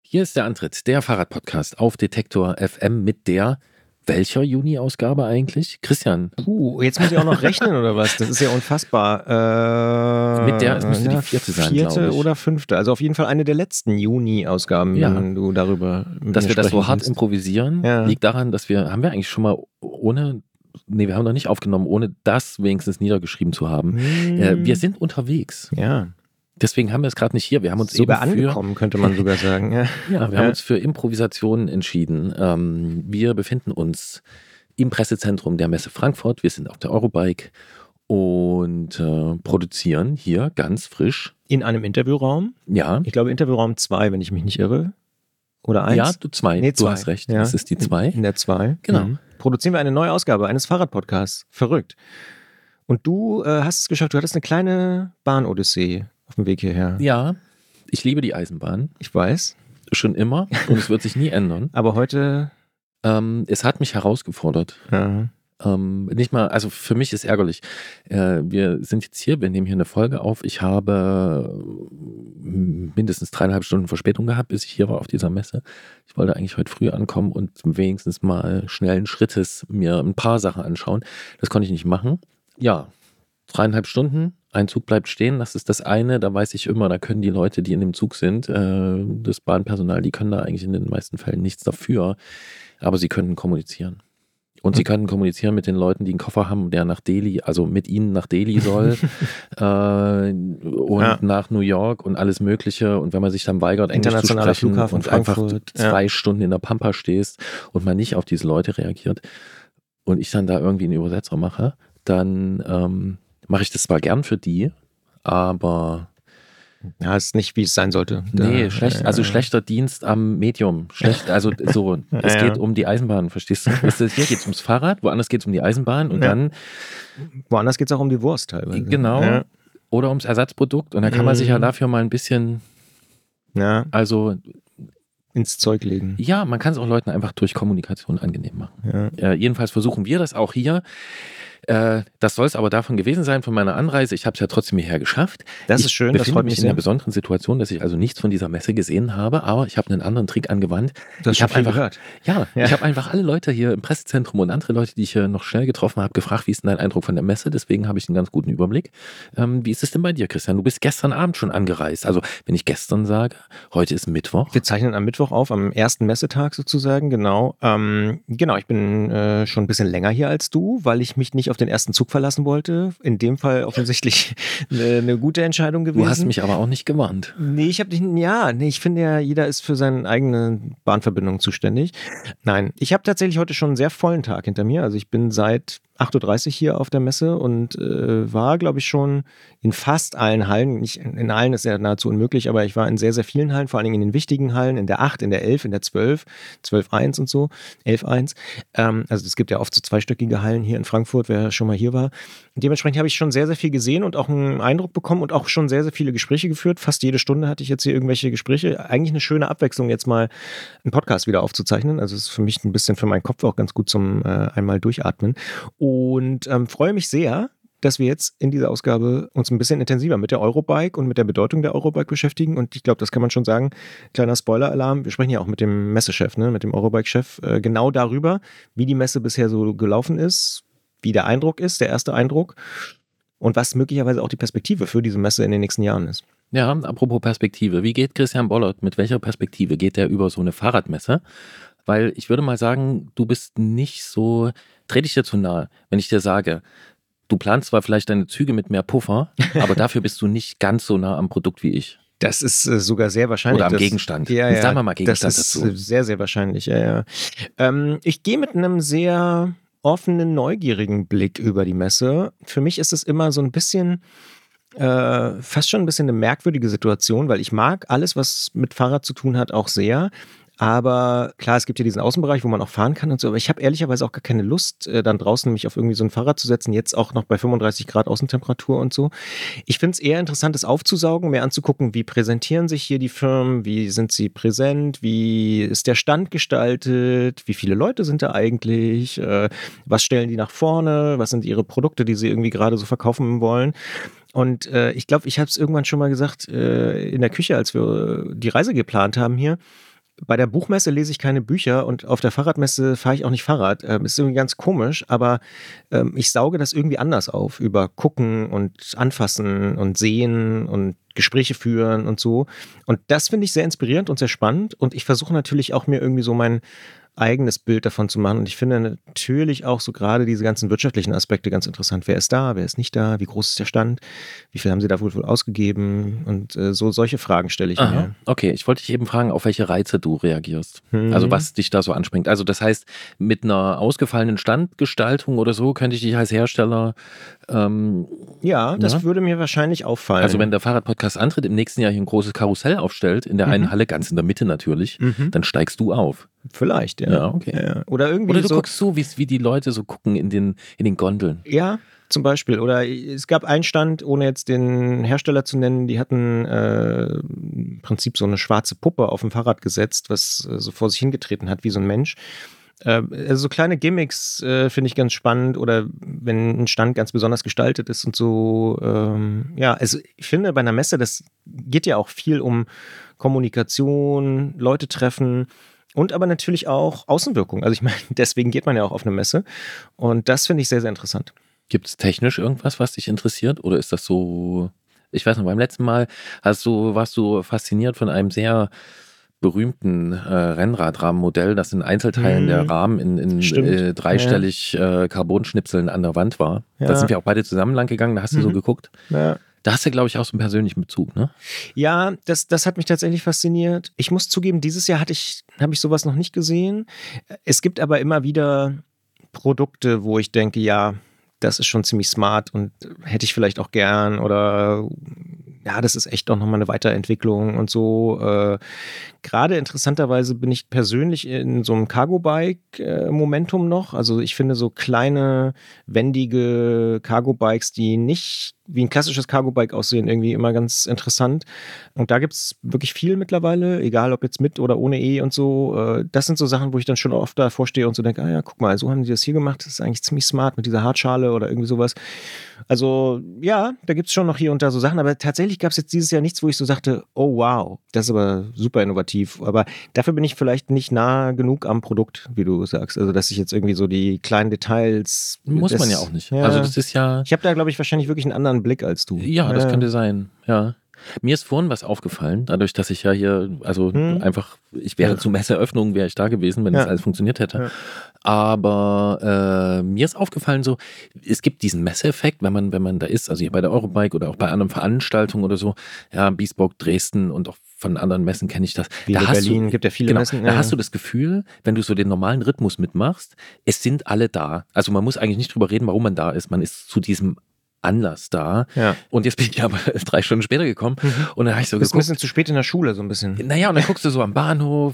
Hier ist der Antritt, der Fahrradpodcast auf Detektor FM mit der, welcher Juni-Ausgabe eigentlich? Christian. Jetzt muss ich auch noch rechnen oder was? Das ist ja unfassbar. Mit der, es müsste die vierte sein, glaube ich. Vierte oder fünfte, also auf jeden Fall eine der letzten Juni-Ausgaben, wenn du darüber dass wir das so hart willst. improvisieren, liegt daran, dass haben wir eigentlich schon mal wir haben noch nicht aufgenommen, ohne das wenigstens niedergeschrieben zu haben. Wir sind unterwegs. Ja. Deswegen haben wir es gerade nicht hier. Wir haben uns sogar angekommen, könnte man sogar sagen. Wir haben uns für Improvisationen entschieden. Wir befinden uns im Pressezentrum der Messe Frankfurt. Wir sind auf der Eurobike und produzieren hier ganz frisch. In einem Interviewraum? Ja. Ich glaube Interviewraum 2, wenn ich mich nicht irre. Oder 1? Ja, 2. Nee, 2. Du hast recht. Ja. Das ist die 2. In der 2. Genau. Produzieren wir eine neue Ausgabe eines Fahrradpodcasts. Verrückt. Und du hast es geschafft. Du hattest eine kleine Bahnodyssee auf dem Weg hierher. Ja, ich liebe die Eisenbahn. Ich weiß. Schon immer und es wird sich nie ändern. Aber heute? Es hat mich herausgefordert. Ja. Nicht mal, also für mich ist ärgerlich. Wir sind jetzt hier, wir nehmen hier eine Folge auf. Ich habe mindestens 3,5 Stunden Verspätung gehabt, bis ich hier war auf dieser Messe. Ich wollte eigentlich heute früh ankommen und wenigstens mal schnellen Schrittes mir ein paar Sachen anschauen. Das konnte ich nicht machen. Ja, 3,5 Stunden. Ein Zug bleibt stehen, das ist das eine, da weiß ich immer, da können die Leute, die in dem Zug sind, das Bahnpersonal, die können da eigentlich in den meisten Fällen nichts dafür, aber sie können kommunizieren. Und sie können kommunizieren mit den Leuten, die einen Koffer haben, der nach Delhi, also mit ihnen nach Delhi soll und nach New York und alles Mögliche. Und wenn man sich dann weigert, Englisch zu sprechen Flughafen und Frankfurt, einfach 2 Stunden in der Pampa stehst und man nicht auf diese Leute reagiert und ich dann da irgendwie einen Übersetzer mache, dann mache ich das zwar gern für die, aber ja, ist nicht, wie es sein sollte. Nee, schlechter Dienst am Medium. Schlecht, also so, es geht um die Eisenbahn, verstehst du? Hier geht es ums Fahrrad, woanders geht es um die Eisenbahn und dann woanders geht es auch um die Wurst teilweise. Genau. Ja. Oder ums Ersatzprodukt und da kann man sich ja dafür mal ein bisschen ins Zeug legen. Ja, man kann es auch Leuten einfach durch Kommunikation angenehm machen. Ja. Jedenfalls versuchen wir das auch hier. Das soll es aber davon gewesen sein, von meiner Anreise. Ich habe es ja trotzdem hierher geschafft. Das ist schön, das freut mich in einer besonderen Situation, dass ich also nichts von dieser Messe gesehen habe, aber ich habe einen anderen Trick angewandt. Ich habe einfach gehört. Ja, ich habe einfach alle Leute hier im Pressezentrum und andere Leute, die ich hier noch schnell getroffen habe, gefragt, wie ist denn dein Eindruck von der Messe? Deswegen habe ich einen ganz guten Überblick. Wie ist es denn bei dir, Christian? Du bist gestern Abend schon angereist. Also, wenn ich gestern sage, heute ist Mittwoch. Wir zeichnen am Mittwoch auf, am ersten Messetag sozusagen, genau. Ich bin schon ein bisschen länger hier als du, weil ich mich nicht auf den ersten Zug verlassen wollte. In dem Fall offensichtlich eine gute Entscheidung gewesen. Du hast mich aber auch nicht gewarnt. Nee, ich finde ja, jeder ist für seine eigene Bahnverbindung zuständig. Nein, ich habe tatsächlich heute schon einen sehr vollen Tag hinter mir. Also ich bin seit 8.30 Uhr hier auf der Messe und war, glaube ich, schon in fast allen Hallen. Nicht in allen ist ja nahezu unmöglich, aber ich war in sehr, sehr vielen Hallen, vor allen Dingen in den wichtigen Hallen, in der 8, in der 11, in der 12, 12.1 und so, 11.1. Also es gibt ja oft so zweistöckige Hallen hier in Frankfurt, wer schon mal hier war. Dementsprechend habe ich schon sehr, sehr viel gesehen und auch einen Eindruck bekommen und auch schon sehr, sehr viele Gespräche geführt. Fast jede Stunde hatte ich jetzt hier irgendwelche Gespräche. Eigentlich eine schöne Abwechslung, jetzt mal einen Podcast wieder aufzuzeichnen. Also es ist für mich ein bisschen für meinen Kopf auch ganz gut zum einmal durchatmen. Und freue mich sehr, dass wir jetzt in dieser Ausgabe uns ein bisschen intensiver mit der Eurobike und mit der Bedeutung der Eurobike beschäftigen. Und ich glaube, das kann man schon sagen. Kleiner Spoiler-Alarm. Wir sprechen ja auch mit dem Messechef, mit dem Eurobike-Chef, genau darüber, wie die Messe bisher so gelaufen ist, wie der Eindruck ist, der erste Eindruck und was möglicherweise auch die Perspektive für diese Messe in den nächsten Jahren ist. Ja, apropos Perspektive. Wie geht Christian Bollert, mit welcher Perspektive geht der über so eine Fahrradmesse? Weil ich würde mal sagen, du bist nicht so, trete ich dir zu nahe, wenn ich dir sage, du planst zwar vielleicht deine Züge mit mehr Puffer, aber dafür bist du nicht ganz so nah am Produkt wie ich. Das ist sogar sehr wahrscheinlich. Oder am Gegenstand. Ja, sagen wir mal Gegenstand das ist dazu. Sehr, sehr wahrscheinlich, ja. Ich gehe mit einem sehr offenen, neugierigen Blick über die Messe. Für mich ist es immer so ein bisschen, fast schon ein bisschen eine merkwürdige Situation, weil ich mag alles, was mit Fahrrad zu tun hat, auch sehr. Aber klar, es gibt ja diesen Außenbereich, wo man auch fahren kann und so, aber ich habe ehrlicherweise auch gar keine Lust, dann draußen mich auf irgendwie so ein Fahrrad zu setzen, jetzt auch noch bei 35 Grad Außentemperatur und so. Ich finde es eher interessant, das aufzusaugen, mehr anzugucken, wie präsentieren sich hier die Firmen, wie sind sie präsent, wie ist der Stand gestaltet, wie viele Leute sind da eigentlich, was stellen die nach vorne, was sind ihre Produkte, die sie irgendwie gerade so verkaufen wollen. Und ich glaube, ich habe es irgendwann schon mal gesagt in der Küche, als wir die Reise geplant haben hier. Bei der Buchmesse lese ich keine Bücher und auf der Fahrradmesse fahre ich auch nicht Fahrrad. Ist irgendwie ganz komisch, aber ich sauge das irgendwie anders auf, über Gucken und Anfassen und Sehen und Gespräche führen und so. Und das finde ich sehr inspirierend und sehr spannend. Und ich versuche natürlich auch mir irgendwie so mein eigenes Bild davon zu machen. Und ich finde natürlich auch so gerade diese ganzen wirtschaftlichen Aspekte ganz interessant. Wer ist da, wer ist nicht da, wie groß ist der Stand, wie viel haben sie da wohl ausgegeben und so solche Fragen stelle ich mir. Okay, ich wollte dich eben fragen, auf welche Reize du reagierst. Also was dich da so anspringt. Also das heißt, mit einer ausgefallenen Standgestaltung oder so könnte ich dich als Hersteller das würde mir wahrscheinlich auffallen. Also wenn der Fahrradpodcast antritt, im nächsten Jahr hier ein großes Karussell aufstellt, in der einen Halle, ganz in der Mitte natürlich, dann steigst du auf. Vielleicht, ja. Ja, okay. Ja. Oder irgendwie Oder du guckst so, wie die Leute so gucken in den Gondeln. Ja, zum Beispiel. Oder es gab einen Stand, ohne jetzt den Hersteller zu nennen, die hatten im Prinzip so eine schwarze Puppe auf dem Fahrrad gesetzt, was so vor sich hingetreten hat, wie so ein Mensch. Also so kleine Gimmicks finde ich ganz spannend, oder wenn ein Stand ganz besonders gestaltet ist und so. Also ich finde bei einer Messe, das geht ja auch viel um Kommunikation, Leute treffen und aber natürlich auch Außenwirkung. Also ich meine, deswegen geht man ja auch auf eine Messe und das finde ich sehr, sehr interessant. Gibt es technisch irgendwas, was dich interessiert, oder ist das so, ich weiß noch, beim letzten Mal warst du fasziniert von einem sehr berühmten Rennradrahmenmodell, das in Einzelteilen der Rahmen in dreistellig Carbonschnipseln an der Wand war. Ja. Da sind wir auch beide zusammen lang gegangen, da hast du so geguckt. Ja. Da hast du, glaube ich, auch so einen persönlichen Bezug, ne? Ja, das hat mich tatsächlich fasziniert. Ich muss zugeben, dieses Jahr habe ich sowas noch nicht gesehen. Es gibt aber immer wieder Produkte, wo ich denke, ja, das ist schon ziemlich smart und hätte ich vielleicht auch gern, oder ja, das ist echt auch nochmal eine Weiterentwicklung und so. Gerade interessanterweise bin ich persönlich in so einem Cargo-Bike-Momentum noch. Also ich finde so kleine, wendige Cargo-Bikes, die nicht wie ein klassisches Cargo-Bike aussehen, irgendwie immer ganz interessant. Und da gibt es wirklich viel mittlerweile, egal ob jetzt mit oder ohne E und so. Das sind so Sachen, wo ich dann schon oft davor stehe und so denke, ja, guck mal, so haben die das hier gemacht. Das ist eigentlich ziemlich smart mit dieser Hartschale oder irgendwie sowas. Also ja, da gibt es schon noch hier und da so Sachen, aber tatsächlich gab es jetzt dieses Jahr nichts, wo ich so sagte, oh wow, das ist aber super innovativ. Aber dafür bin ich vielleicht nicht nah genug am Produkt, wie du sagst. Also dass ich jetzt irgendwie so die kleinen Details... Muss man ja auch nicht. Ja. Also das ist ja... Ich habe da, glaube ich, wahrscheinlich wirklich einen anderen Blick als du. Ja, das könnte sein, ja. Mir ist vorhin was aufgefallen, dadurch, dass ich ja hier, also einfach, ich wäre zur Messeeröffnung, wäre ich da gewesen, wenn das alles funktioniert hätte. Ja. Aber mir ist aufgefallen so, es gibt diesen Messeeffekt, wenn man da ist, also hier bei der Eurobike oder auch bei anderen Veranstaltungen oder so, ja, Biesburg, Dresden und auch von anderen Messen kenne ich das. Da Berlin, gibt ja viele Messen. Da hast du das Gefühl, wenn du so den normalen Rhythmus mitmachst, es sind alle da. Also man muss eigentlich nicht drüber reden, warum man da ist. Man ist zu diesem Anlass da. Ja. Und jetzt bin ich aber 3 Stunden später gekommen und dann habe ich so geguckt. Du bist ein bisschen zu spät in der Schule, so ein bisschen. Naja, und dann guckst du so am Bahnhof,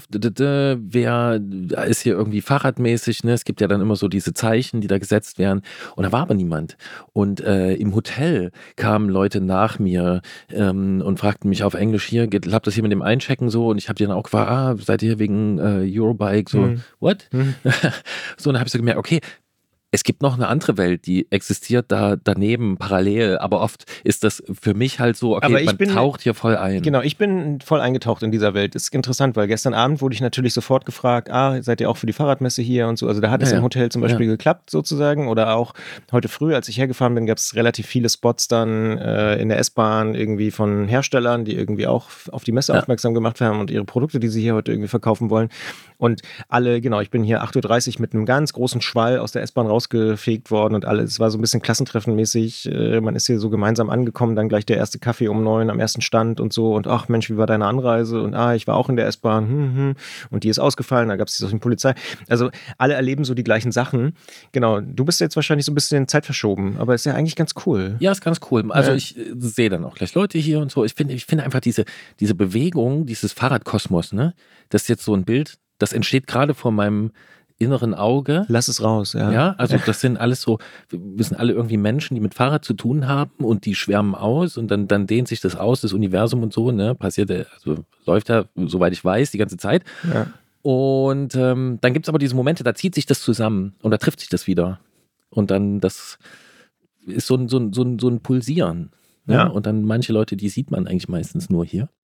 wer ist hier irgendwie fahrradmäßig, ne? Es gibt ja dann immer so diese Zeichen, die da gesetzt werden. Und da war aber niemand. Und im Hotel kamen Leute nach mir und fragten mich auf Englisch, hier, klappt das hier mit dem Einchecken so? Und ich habe die dann auch gefragt, seid ihr hier wegen Eurobike? So, what? So, und dann habe ich so gemerkt, okay, es gibt noch eine andere Welt, die existiert da daneben, parallel, aber oft ist das für mich halt so, okay, man taucht hier voll ein. Genau, ich bin voll eingetaucht in dieser Welt. Das ist interessant, weil gestern Abend wurde ich natürlich sofort gefragt, seid ihr auch für die Fahrradmesse hier und so. Also da hat es im Hotel zum Beispiel geklappt sozusagen, oder auch heute früh, als ich hergefahren bin, gab es relativ viele Spots dann in der S-Bahn irgendwie von Herstellern, die irgendwie auch auf die Messe aufmerksam gemacht haben und ihre Produkte, die sie hier heute irgendwie verkaufen wollen. Und alle, genau, ich bin hier 8:30 Uhr mit einem ganz großen Schwall aus der S-Bahn rausgefegt worden und alles. Es war so ein bisschen klassentreffenmäßig. Man ist hier so gemeinsam angekommen, dann gleich der erste Kaffee um 9 am ersten Stand und so. Und ach Mensch, wie war deine Anreise? Und ich war auch in der S-Bahn. Und die ist ausgefallen, da gab es die Polizei. Also alle erleben so die gleichen Sachen. Genau, du bist jetzt wahrscheinlich so ein bisschen Zeit verschoben, aber ist ja eigentlich ganz cool. Ja, ist ganz cool. Also ich sehe dann auch gleich Leute hier und so. Ich finde einfach diese Bewegung, dieses Fahrradkosmos, ne? Das ist jetzt so ein Bild, das entsteht gerade vor meinem inneren Auge. Lass es raus, ja. Ja, also das sind alles so, wir sind alle irgendwie Menschen, die mit Fahrrad zu tun haben und die schwärmen aus und dann dehnt sich das aus, das Universum und so, ne, passiert, also läuft ja, soweit ich weiß, die ganze Zeit. Ja. Und dann gibt es aber diese Momente, da zieht sich das zusammen und da trifft sich das wieder. Und dann, das ist so ein Pulsieren. Ne? Ja. Und dann manche Leute, die sieht man eigentlich meistens nur hier.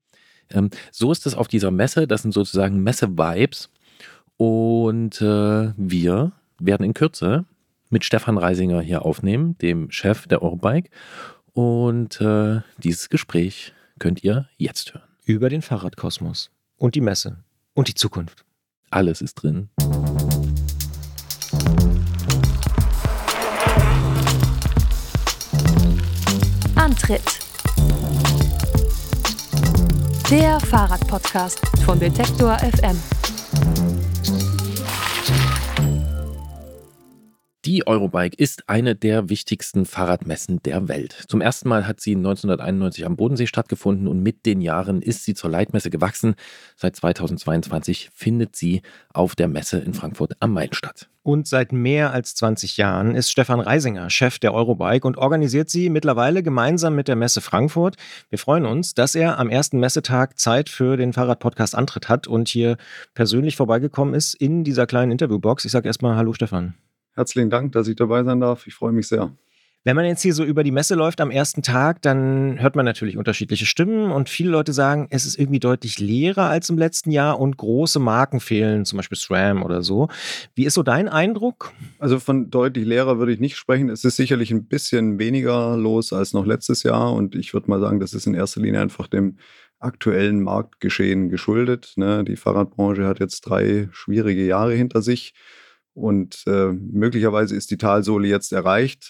So ist es auf dieser Messe. Das sind sozusagen Messe-Vibes. Und wir werden in Kürze mit Stefan Reisinger hier aufnehmen, dem Chef der Eurobike. Und dieses Gespräch könnt ihr jetzt hören. Über den Fahrradkosmos und die Messe und die Zukunft. Alles ist drin. Antritt. Der Fahrradpodcast von Detektor FM. Die Eurobike ist eine der wichtigsten Fahrradmessen der Welt. Zum ersten Mal hat sie 1991 am Bodensee stattgefunden und mit den Jahren ist sie zur Leitmesse gewachsen. Seit 2022 findet sie auf der Messe in Frankfurt am Main statt. Und seit mehr als 20 Jahren ist Stefan Reisinger Chef der Eurobike und organisiert sie mittlerweile gemeinsam mit der Messe Frankfurt. Wir freuen uns, dass er am ersten Messetag Zeit für den Fahrradpodcast Antritt hat und hier persönlich vorbeigekommen ist in dieser kleinen Interviewbox. Ich sage erstmal Hallo Stefan. Herzlichen Dank, dass ich dabei sein darf. Ich freue mich sehr. Wenn man jetzt hier so über die Messe läuft am ersten Tag, dann hört man natürlich unterschiedliche Stimmen und viele Leute sagen, es ist irgendwie deutlich leerer als im letzten Jahr und große Marken fehlen, zum Beispiel SRAM oder so. Wie ist so dein Eindruck? Also von deutlich leerer würde ich nicht sprechen. Es ist sicherlich ein bisschen weniger los als noch letztes Jahr und ich würde mal sagen, das ist in erster Linie einfach dem aktuellen Marktgeschehen geschuldet. Die Fahrradbranche hat jetzt 3 schwierige Jahre hinter sich. Und möglicherweise ist die Talsohle jetzt erreicht,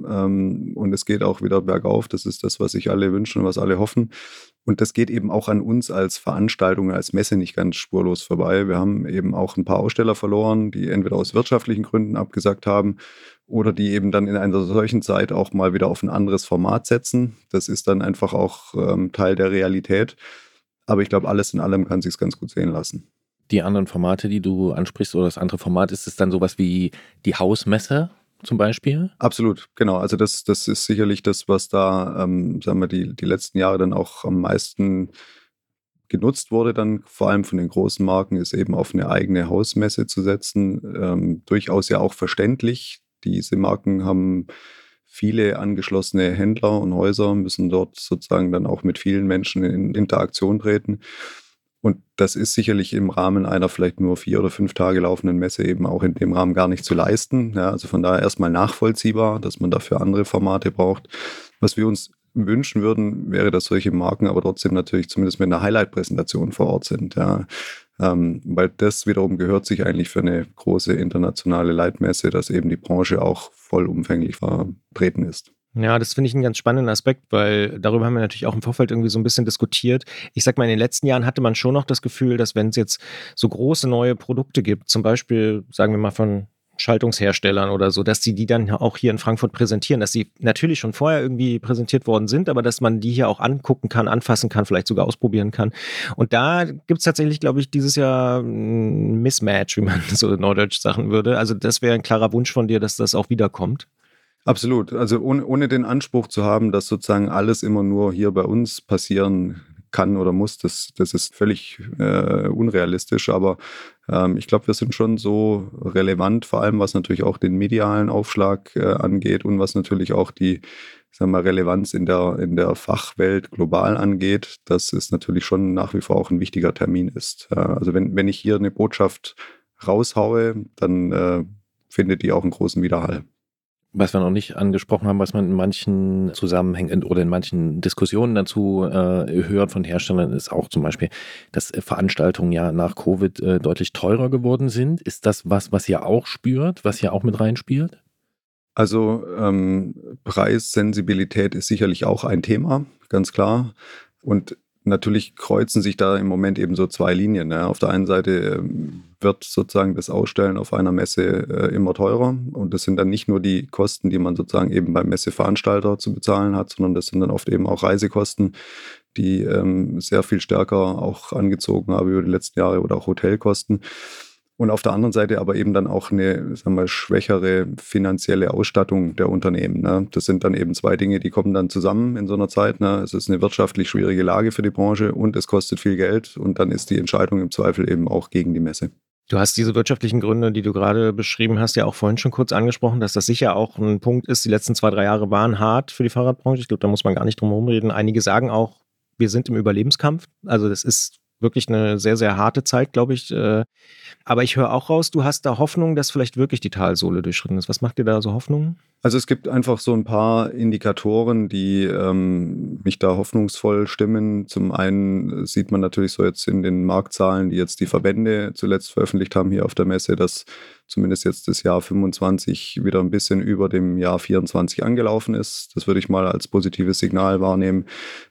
und es geht auch wieder bergauf. Das ist das, was sich alle wünschen und was alle hoffen. Und das geht eben auch an uns als Veranstaltung, als Messe nicht ganz spurlos vorbei. Wir haben eben auch ein paar Aussteller verloren, die entweder aus wirtschaftlichen Gründen abgesagt haben oder die eben dann in einer solchen Zeit auch mal wieder auf ein anderes Format setzen. Das ist dann einfach auch Teil der Realität. Aber ich glaube, alles in allem kann sich es ganz gut sehen lassen. Die anderen Formate, die du ansprichst, oder das andere Format, ist es dann sowas wie die Hausmesse zum Beispiel? Absolut, genau. Also das ist sicherlich das, was da, sagen wir, die letzten Jahre dann auch am meisten genutzt wurde, dann vor allem von den großen Marken, ist eben auf eine eigene Hausmesse zu setzen. Durchaus ja auch verständlich. Diese Marken haben viele angeschlossene Händler und Häuser, müssen dort sozusagen dann auch mit vielen Menschen in Interaktion treten. Und das ist sicherlich im Rahmen einer vielleicht nur 4 oder 5 Tage laufenden Messe eben auch in dem Rahmen gar nicht zu leisten. Ja, also von daher erstmal nachvollziehbar, dass man dafür andere Formate braucht. Was wir uns wünschen würden, wäre, dass solche Marken aber trotzdem natürlich zumindest mit einer Highlight-Präsentation vor Ort sind. Ja. Weil das wiederum gehört sich eigentlich für eine große internationale Leitmesse, dass eben die Branche auch vollumfänglich vertreten ist. Ja, das finde ich einen ganz spannenden Aspekt, weil darüber haben wir natürlich auch im Vorfeld irgendwie so ein bisschen diskutiert. Ich sag mal, in den letzten Jahren hatte man schon noch das Gefühl, dass wenn es jetzt so große neue Produkte gibt, zum Beispiel, sagen wir mal von Schaltungsherstellern oder so, dass die dann auch hier in Frankfurt präsentieren, dass sie natürlich schon vorher irgendwie präsentiert worden sind, aber dass man die hier auch angucken kann, anfassen kann, vielleicht sogar ausprobieren kann. Und da gibt es tatsächlich, glaube ich, dieses Jahr ein Mismatch, wie man so neudeutsch sagen würde. Also das wäre ein klarer Wunsch von dir, dass das auch wiederkommt. Absolut. Also ohne den Anspruch zu haben, dass sozusagen alles immer nur hier bei uns passieren kann oder muss, das ist völlig unrealistisch. Aber ich glaube, wir sind schon so relevant, vor allem was natürlich auch den medialen Aufschlag angeht und was natürlich auch die, sagen wir mal, Relevanz in der Fachwelt global angeht, dass es natürlich schon nach wie vor auch ein wichtiger Termin ist. Also wenn ich hier eine Botschaft raushaue, dann findet die auch einen großen Widerhall. Was wir noch nicht angesprochen haben, was man in manchen Zusammenhängen oder in manchen Diskussionen dazu hört von Herstellern, ist auch zum Beispiel, dass Veranstaltungen ja nach Covid deutlich teurer geworden sind. Ist das was ihr auch spürt, was ihr auch mit reinspielt? Also Preissensibilität ist sicherlich auch ein Thema, ganz klar. Und natürlich kreuzen sich da im Moment eben so 2 Linien. Ja. Auf der einen Seite wird sozusagen das Ausstellen auf einer Messe immer teurer und das sind dann nicht nur die Kosten, die man sozusagen eben beim Messeveranstalter zu bezahlen hat, sondern das sind dann oft eben auch Reisekosten, die sehr viel stärker auch angezogen haben über die letzten Jahre oder auch Hotelkosten. Und auf der anderen Seite aber eben dann auch eine, sagen wir, schwächere finanzielle Ausstattung der Unternehmen. Ne? Das sind dann eben 2 Dinge, die kommen dann zusammen in so einer Zeit. Ne? Es ist eine wirtschaftlich schwierige Lage für die Branche und es kostet viel Geld und dann ist die Entscheidung im Zweifel eben auch gegen die Messe. Du hast diese wirtschaftlichen Gründe, die du gerade beschrieben hast, ja auch vorhin schon kurz angesprochen, dass das sicher auch ein Punkt ist. Die letzten 2-3 Jahre waren hart für die Fahrradbranche. Ich glaube, da muss man gar nicht drum herum reden. Einige sagen auch, wir sind im Überlebenskampf. Also das ist wirklich eine sehr, sehr harte Zeit, glaube ich. Aber ich höre auch raus, du hast da Hoffnung, dass vielleicht wirklich die Talsohle durchschritten ist. Was macht dir da so Hoffnung? Also es gibt einfach so ein paar Indikatoren, die mich da hoffnungsvoll stimmen. Zum einen sieht man natürlich so jetzt in den Marktzahlen, die jetzt die Verbände zuletzt veröffentlicht haben hier auf der Messe, dass zumindest jetzt das Jahr 25 wieder ein bisschen über dem Jahr 24 angelaufen ist. Das würde ich mal als positives Signal wahrnehmen.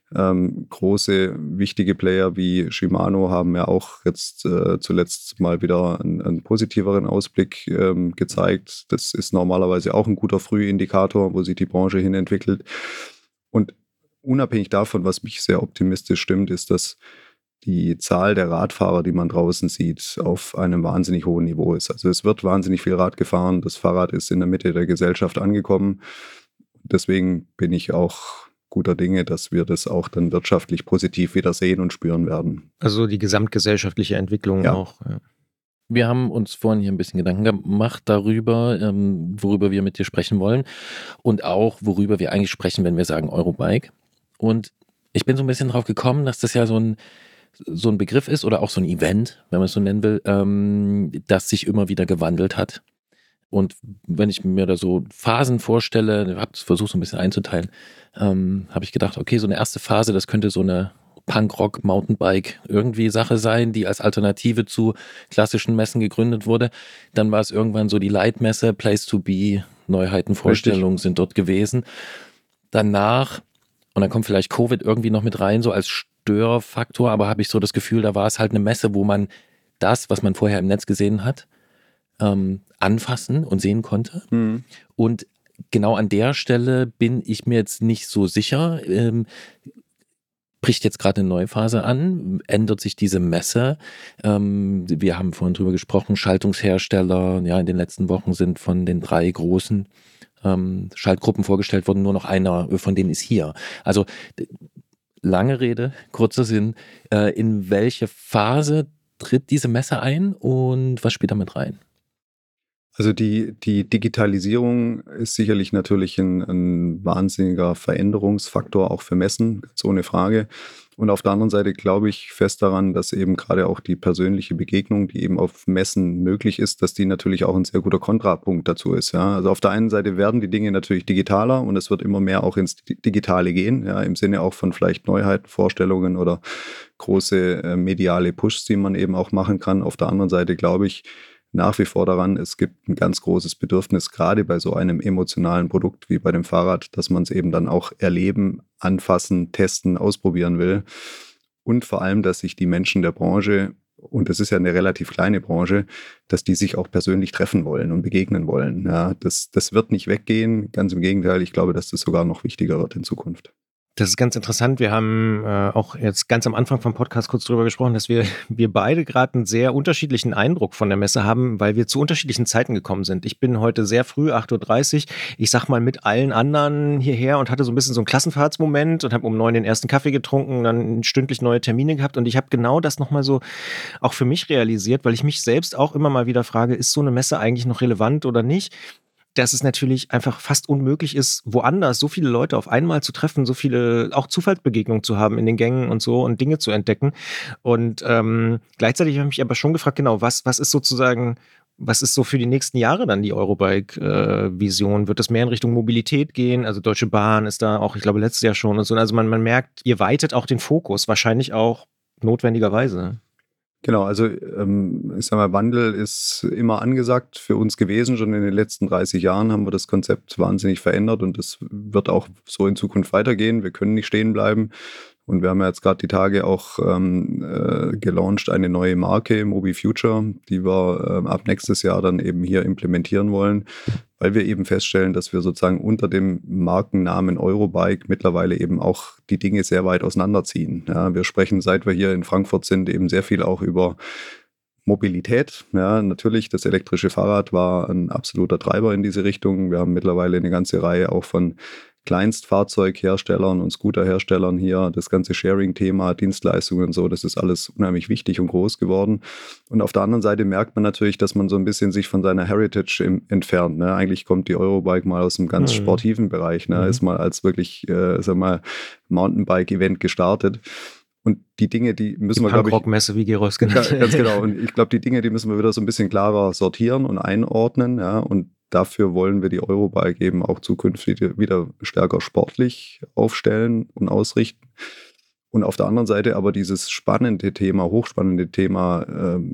Große, wichtige Player wie Shimano haben ja auch jetzt zuletzt mal wieder einen positiveren Ausblick gezeigt. Das ist normalerweise auch ein guter Frühindikator, wo sich die Branche hin entwickelt. Und unabhängig davon, was mich sehr optimistisch stimmt, ist, dass die Zahl der Radfahrer, die man draußen sieht, auf einem wahnsinnig hohen Niveau ist. Also es wird wahnsinnig viel Rad gefahren. Das Fahrrad ist in der Mitte der Gesellschaft angekommen. Deswegen bin ich auch guter Dinge, dass wir das auch dann wirtschaftlich positiv wieder sehen und spüren werden. Also die gesamtgesellschaftliche Entwicklung auch. Ja. Wir haben uns vorhin hier ein bisschen Gedanken gemacht darüber, worüber wir mit dir sprechen wollen und auch, worüber wir eigentlich sprechen, wenn wir sagen Eurobike. Und ich bin so ein bisschen drauf gekommen, dass das ja so ein Begriff ist oder auch so ein Event, wenn man es so nennen will, das sich immer wieder gewandelt hat. Und wenn ich mir da so Phasen vorstelle, ich habe versucht so ein bisschen einzuteilen, habe ich gedacht, okay, so eine erste Phase, das könnte so eine Punkrock, Mountainbike irgendwie Sache sein, die als Alternative zu klassischen Messen gegründet wurde. Dann war es irgendwann so die Leitmesse, Place to Be, Neuheiten, Vorstellungen sind dort gewesen. Danach, und dann kommt vielleicht Covid irgendwie noch mit rein, so als Störfaktor, aber habe ich so das Gefühl, da war es halt eine Messe, wo man das, was man vorher im Netz gesehen hat, anfassen und sehen konnte. Mhm. Und genau an der Stelle bin ich mir jetzt nicht so sicher. Bricht jetzt gerade eine neue Phase an? Ändert sich diese Messe? Wir haben vorhin drüber gesprochen, Schaltungshersteller, ja, in den letzten Wochen sind von den 3 großen Schaltgruppen vorgestellt worden, nur noch einer von denen ist hier. Also lange Rede, kurzer Sinn, in welche Phase tritt diese Messe ein und was spielt damit rein? Also die Digitalisierung ist sicherlich natürlich ein wahnsinniger Veränderungsfaktor auch für Messen, ganz ohne Frage. Und auf der anderen Seite glaube ich fest daran, dass eben gerade auch die persönliche Begegnung, die eben auf Messen möglich ist, dass die natürlich auch ein sehr guter Kontrapunkt dazu ist. Ja. Also auf der einen Seite werden die Dinge natürlich digitaler und es wird immer mehr auch ins Digitale gehen, ja, im Sinne auch von vielleicht Neuheiten, Vorstellungen oder große mediale Pushs, die man eben auch machen kann. Auf der anderen Seite glaube ich nach wie vor daran, es gibt ein ganz großes Bedürfnis, gerade bei so einem emotionalen Produkt wie bei dem Fahrrad, dass man es eben dann auch erleben, anfassen, testen, ausprobieren will. Und vor allem, dass sich die Menschen der Branche, und das ist ja eine relativ kleine Branche, dass die sich auch persönlich treffen wollen und begegnen wollen. Ja, das wird nicht weggehen, ganz im Gegenteil, ich glaube, dass das sogar noch wichtiger wird in Zukunft. Das ist ganz interessant. Wir haben auch jetzt ganz am Anfang vom Podcast kurz drüber gesprochen, dass wir beide gerade einen sehr unterschiedlichen Eindruck von der Messe haben, weil wir zu unterschiedlichen Zeiten gekommen sind. Ich bin heute sehr früh, 8.30 Uhr, ich sag mal mit allen anderen hierher und hatte so ein bisschen so einen Klassenfahrtsmoment und habe um 9 den ersten Kaffee getrunken, dann stündlich neue Termine gehabt und ich habe genau das nochmal so auch für mich realisiert, weil ich mich selbst auch immer mal wieder frage, ist so eine Messe eigentlich noch relevant oder nicht? Dass es natürlich einfach fast unmöglich ist, woanders so viele Leute auf einmal zu treffen, so viele auch Zufallsbegegnungen zu haben in den Gängen und so und Dinge zu entdecken. Und gleichzeitig habe ich mich aber schon gefragt, genau, was ist sozusagen, was ist so für die nächsten Jahre dann die Eurobike-Vision? Wird es mehr in Richtung Mobilität gehen? Also Deutsche Bahn ist da auch, ich glaube, letztes Jahr schon und so. Also man merkt, ihr weitet auch den Fokus, wahrscheinlich auch notwendigerweise. Genau, also ich sag mal, Wandel ist immer angesagt für uns gewesen. Schon in den letzten 30 Jahren haben wir das Konzept wahnsinnig verändert und das wird auch so in Zukunft weitergehen. Wir können nicht stehen bleiben. Und wir haben ja jetzt gerade die Tage auch gelauncht eine neue Marke, Mobi Future, die wir ab nächstes Jahr dann eben hier implementieren wollen, weil wir eben feststellen, dass wir sozusagen unter dem Markennamen Eurobike mittlerweile eben auch die Dinge sehr weit auseinanderziehen. Ja, wir sprechen, seit wir hier in Frankfurt sind, eben sehr viel auch über Mobilität. Ja, natürlich, das elektrische Fahrrad war ein absoluter Treiber in diese Richtung. Wir haben mittlerweile eine ganze Reihe auch von Kleinstfahrzeugherstellern und Scooterherstellern hier, das ganze Sharing-Thema, Dienstleistungen und so, das ist alles unheimlich wichtig und groß geworden. Und auf der anderen Seite merkt man natürlich, dass man so ein bisschen sich von seiner Heritage entfernt. Ne? Eigentlich kommt die Eurobike mal aus einem ganz sportiven Bereich, ne? Ist mal als wirklich, Mountainbike-Event gestartet. Und die Dinge, die müssen wir, glaube ich... Punkrock-Messe, wie Geros genannt. Ganz genau. Und ich glaube, die Dinge, die müssen wir wieder so ein bisschen klarer sortieren und einordnen. Ja? Und dafür wollen wir die Eurobike eben auch zukünftig wieder stärker sportlich aufstellen und ausrichten. Und auf der anderen Seite aber dieses spannende Thema, hochspannende Thema,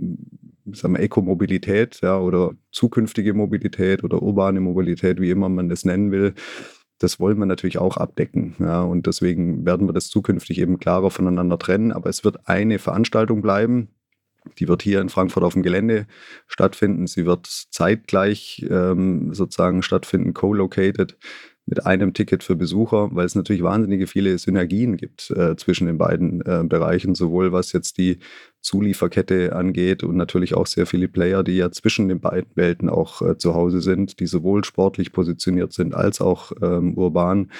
sagen wir Ekomobilität, ja, oder zukünftige Mobilität oder urbane Mobilität, wie immer man das nennen will, das wollen wir natürlich auch abdecken. Ja, und deswegen werden wir das zukünftig eben klarer voneinander trennen. Aber es wird eine Veranstaltung bleiben. Die wird hier in Frankfurt auf dem Gelände stattfinden. Sie wird zeitgleich sozusagen stattfinden, co-located mit einem Ticket für Besucher, weil es natürlich wahnsinnige viele Synergien gibt zwischen den beiden Bereichen, sowohl was jetzt die Zulieferkette angeht und natürlich auch sehr viele Player, die ja zwischen den beiden Welten auch zu Hause sind, die sowohl sportlich positioniert sind als auch urban.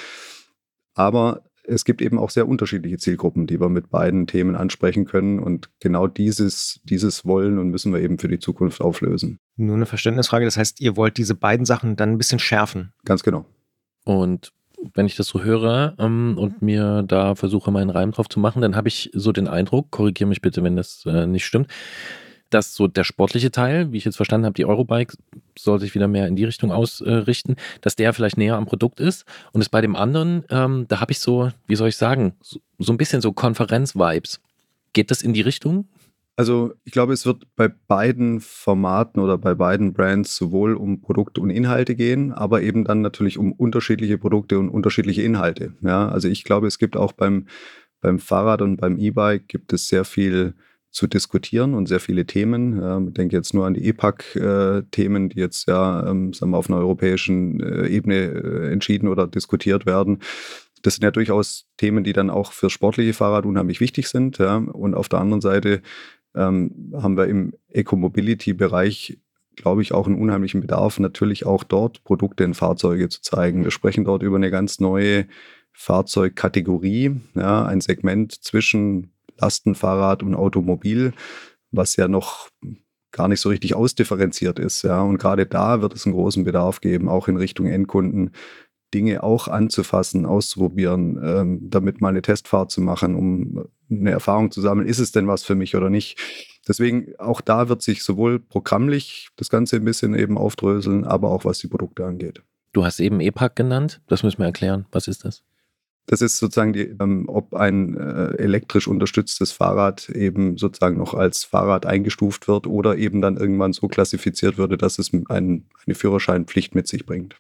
Aber es gibt eben auch sehr unterschiedliche Zielgruppen, die wir mit beiden Themen ansprechen können. Und genau dieses wollen und müssen wir eben für die Zukunft auflösen. Nur eine Verständnisfrage, das heißt, ihr wollt diese beiden Sachen dann ein bisschen schärfen? Ganz genau. Und wenn ich das so höre und mir da versuche, meinen Reim drauf zu machen, dann habe ich so den Eindruck, korrigiere mich bitte, wenn das nicht stimmt, dass so der sportliche Teil, wie ich jetzt verstanden habe, die Eurobike soll sich wieder mehr in die Richtung ausrichten, dass der vielleicht näher am Produkt ist und es bei dem anderen, da habe ich so, wie soll ich sagen, so ein bisschen so Konferenz-Vibes. Geht das in die Richtung? Also ich glaube, es wird bei beiden Formaten oder bei beiden Brands sowohl um Produkte und Inhalte gehen, aber eben dann natürlich um unterschiedliche Produkte und unterschiedliche Inhalte. Ja, also ich glaube, es gibt auch beim Fahrrad und beim E-Bike gibt es sehr viel zu diskutieren und sehr viele Themen. Ich denke jetzt nur an die E-Pack-Themen, die jetzt sagen wir, auf einer europäischen Ebene entschieden oder diskutiert werden. Das sind ja durchaus Themen, die dann auch für sportliche Fahrrad unheimlich wichtig sind. Ja. Und auf der anderen Seite haben wir im Eco-Mobility-Bereich, glaube ich, auch einen unheimlichen Bedarf, natürlich auch dort Produkte in Fahrzeuge zu zeigen. Wir sprechen dort über eine ganz neue Fahrzeugkategorie, ja, ein Segment zwischen Lastenfahrrad und Automobil, was ja noch gar nicht so richtig ausdifferenziert ist. Ja. Und gerade da wird es einen großen Bedarf geben, auch in Richtung Endkunden, Dinge auch anzufassen, auszuprobieren, damit mal eine Testfahrt zu machen, um eine Erfahrung zu sammeln, ist es denn was für mich oder nicht. Deswegen auch da wird sich sowohl programmlich das Ganze ein bisschen eben aufdröseln, aber auch was die Produkte angeht. Du hast eben E-Pack genannt, das müssen wir erklären. Was ist das? Das ist sozusagen ob ein elektrisch unterstütztes Fahrrad eben sozusagen noch als Fahrrad eingestuft wird oder eben dann irgendwann so klassifiziert würde, dass es eine Führerscheinpflicht mit sich bringt.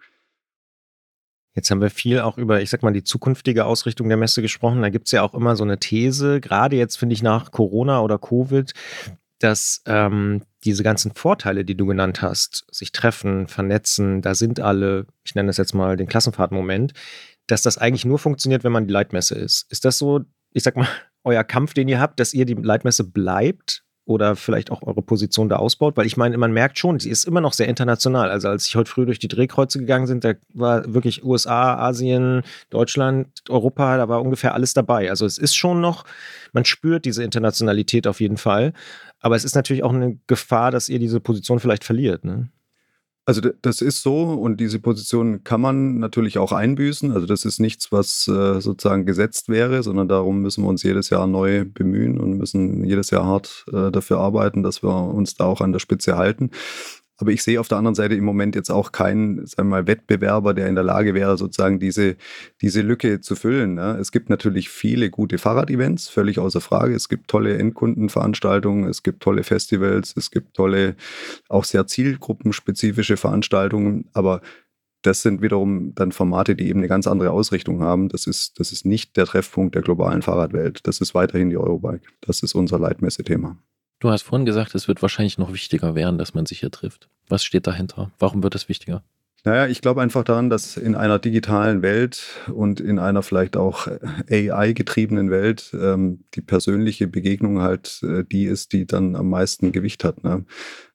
Jetzt haben wir viel auch über, ich sag mal, die zukünftige Ausrichtung der Messe gesprochen. Da gibt es ja auch immer so eine These, gerade jetzt finde ich nach Corona oder Covid, dass diese ganzen Vorteile, die du genannt hast, sich treffen, vernetzen, da sind alle, ich nenne das jetzt mal den Klassenfahrtmoment, dass das eigentlich nur funktioniert, wenn man die Leitmesse ist. Ist das so, ich sag mal, euer Kampf, den ihr habt, dass ihr die Leitmesse bleibt? Oder vielleicht auch eure Position da ausbaut, weil ich meine, man merkt schon, sie ist immer noch sehr international. Also als ich heute früh durch die Drehkreuze gegangen bin, da war wirklich USA, Asien, Deutschland, Europa, da war ungefähr alles dabei. Also es ist schon noch, man spürt diese Internationalität auf jeden Fall, aber es ist natürlich auch eine Gefahr, dass ihr diese Position vielleicht verliert, ne? Also das ist so und diese Position kann man natürlich auch einbüßen. Also das ist nichts, was sozusagen gesetzt wäre, sondern darum müssen wir uns jedes Jahr neu bemühen und müssen jedes Jahr hart dafür arbeiten, dass wir uns da auch an der Spitze halten. Aber ich sehe auf der anderen Seite im Moment jetzt auch keinen, sagen wir mal, Wettbewerber, der in der Lage wäre, sozusagen diese Lücke zu füllen. Ne? Es gibt natürlich viele gute Fahrrad-Events, völlig außer Frage. Es gibt tolle Endkundenveranstaltungen, es gibt tolle Festivals, es gibt tolle, auch sehr zielgruppenspezifische Veranstaltungen. Aber das sind wiederum dann Formate, die eben eine ganz andere Ausrichtung haben. Das ist nicht der Treffpunkt der globalen Fahrradwelt. Das ist weiterhin die Eurobike. Das ist unser Leitmesse-Thema. Du hast vorhin gesagt, es wird wahrscheinlich noch wichtiger werden, dass man sich hier trifft. Was steht dahinter? Warum wird es wichtiger? Naja, ich glaube einfach daran, dass in einer digitalen Welt und in einer vielleicht auch AI-getriebenen Welt die persönliche Begegnung halt die ist, die dann am meisten Gewicht hat. Ne?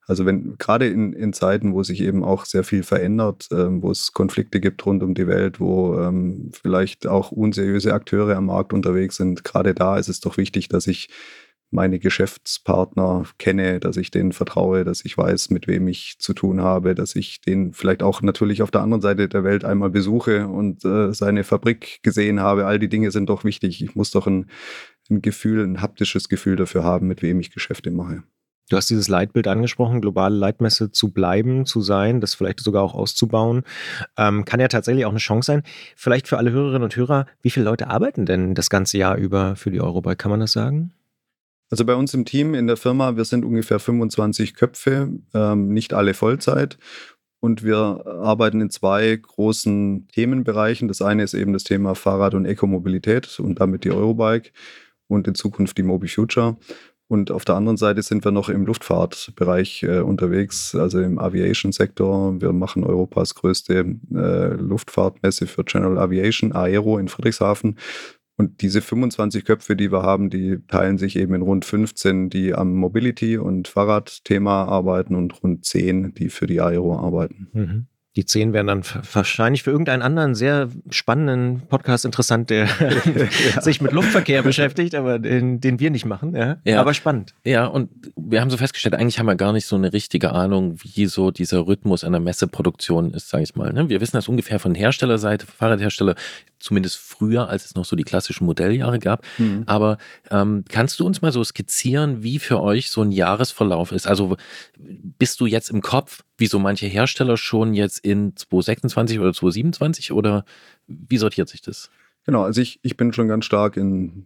Also wenn gerade in Zeiten, wo sich eben auch sehr viel verändert, wo es Konflikte gibt rund um die Welt, wo vielleicht auch unseriöse Akteure am Markt unterwegs sind, gerade da ist es doch wichtig, dass ich meine Geschäftspartner kenne, dass ich denen vertraue, dass ich weiß, mit wem ich zu tun habe, dass ich den vielleicht auch natürlich auf der anderen Seite der Welt einmal besuche und seine Fabrik gesehen habe. All die Dinge sind doch wichtig. Ich muss doch ein Gefühl, ein haptisches Gefühl dafür haben, mit wem ich Geschäfte mache. Du hast dieses Leitbild angesprochen, globale Leitmesse zu bleiben, zu sein, das vielleicht sogar auch auszubauen. Kann ja tatsächlich auch eine Chance sein. Vielleicht für alle Hörerinnen und Hörer, wie viele Leute arbeiten denn das ganze Jahr über für die Eurobike? Kann man das sagen? Also bei uns im Team, in der Firma, wir sind ungefähr 25 Köpfe, nicht alle Vollzeit. Und wir arbeiten in 2 großen Themenbereichen. Das eine ist eben das Thema Fahrrad- und Ekomobilität und damit die Eurobike und in Zukunft die Mobi Future. Und auf der anderen Seite sind wir noch im Luftfahrtbereich unterwegs, also im Aviation-Sektor. Wir machen Europas größte Luftfahrtmesse für General Aviation, Aero in Friedrichshafen. Und diese 25 Köpfe, die wir haben, die teilen sich eben in rund 15, die am Mobility- und Fahrradthema arbeiten und rund 10, die für die Aero arbeiten. Mhm. Die 10 wären dann wahrscheinlich für irgendeinen anderen sehr spannenden Podcast interessant, der sich mit Luftverkehr beschäftigt, aber den wir nicht machen. Ja. Aber spannend. Ja, und wir haben so festgestellt, eigentlich haben wir gar nicht so eine richtige Ahnung, wie so dieser Rhythmus einer Messeproduktion ist, sage ich mal. Ne? Wir wissen das ungefähr von Herstellerseite, Fahrradhersteller, zumindest früher, als es noch so die klassischen Modelljahre gab. Mhm. Aber kannst du uns mal so skizzieren, wie für euch so ein Jahresverlauf ist? Also bist du jetzt im Kopf, wie so manche Hersteller schon jetzt in 2026 oder 2027 oder wie sortiert sich das? Genau, also ich bin schon ganz stark in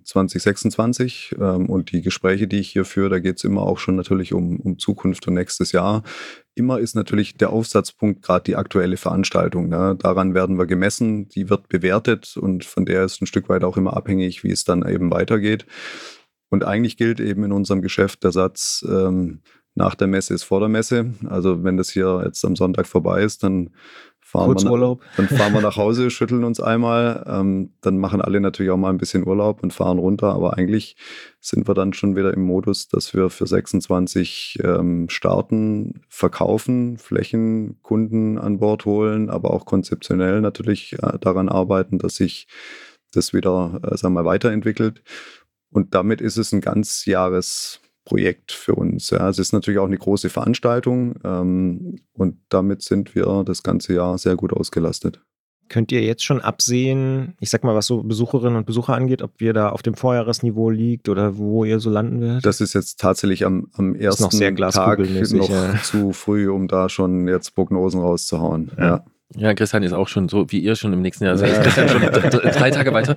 2026 und die Gespräche, die ich hier führe, da geht es immer auch schon natürlich um Zukunft und nächstes Jahr. Immer ist natürlich der Aufsatzpunkt gerade die aktuelle Veranstaltung. Ne? Daran werden wir gemessen, die wird bewertet und von der ist ein Stück weit auch immer abhängig, wie es dann eben weitergeht. Und eigentlich gilt eben in unserem Geschäft der Satz, nach der Messe ist vor der Messe. Also wenn das hier jetzt am Sonntag vorbei ist, dann fahren wir nach Hause, schütteln uns einmal. Dann machen alle natürlich auch mal ein bisschen Urlaub und fahren runter. Aber eigentlich sind wir dann schon wieder im Modus, dass wir für 26 starten, verkaufen, Flächen, Kunden an Bord holen, aber auch konzeptionell natürlich daran arbeiten, dass sich das wieder weiterentwickelt. Und damit ist es ein Ganzjahresprojekt für uns. Ja. Es ist natürlich auch eine große Veranstaltung und damit sind wir das ganze Jahr sehr gut ausgelastet. Könnt ihr jetzt schon absehen, ich sag mal, was so Besucherinnen und Besucher angeht, ob wir da auf dem Vorjahresniveau liegt oder wo ihr so landen werdet? Das ist jetzt tatsächlich am ersten noch sehr Tag noch zu früh, um da schon jetzt Prognosen rauszuhauen. Ja. Ja, Christian ist auch schon so wie ihr schon im nächsten Jahr. Also ist Christian schon 3 Tage weiter.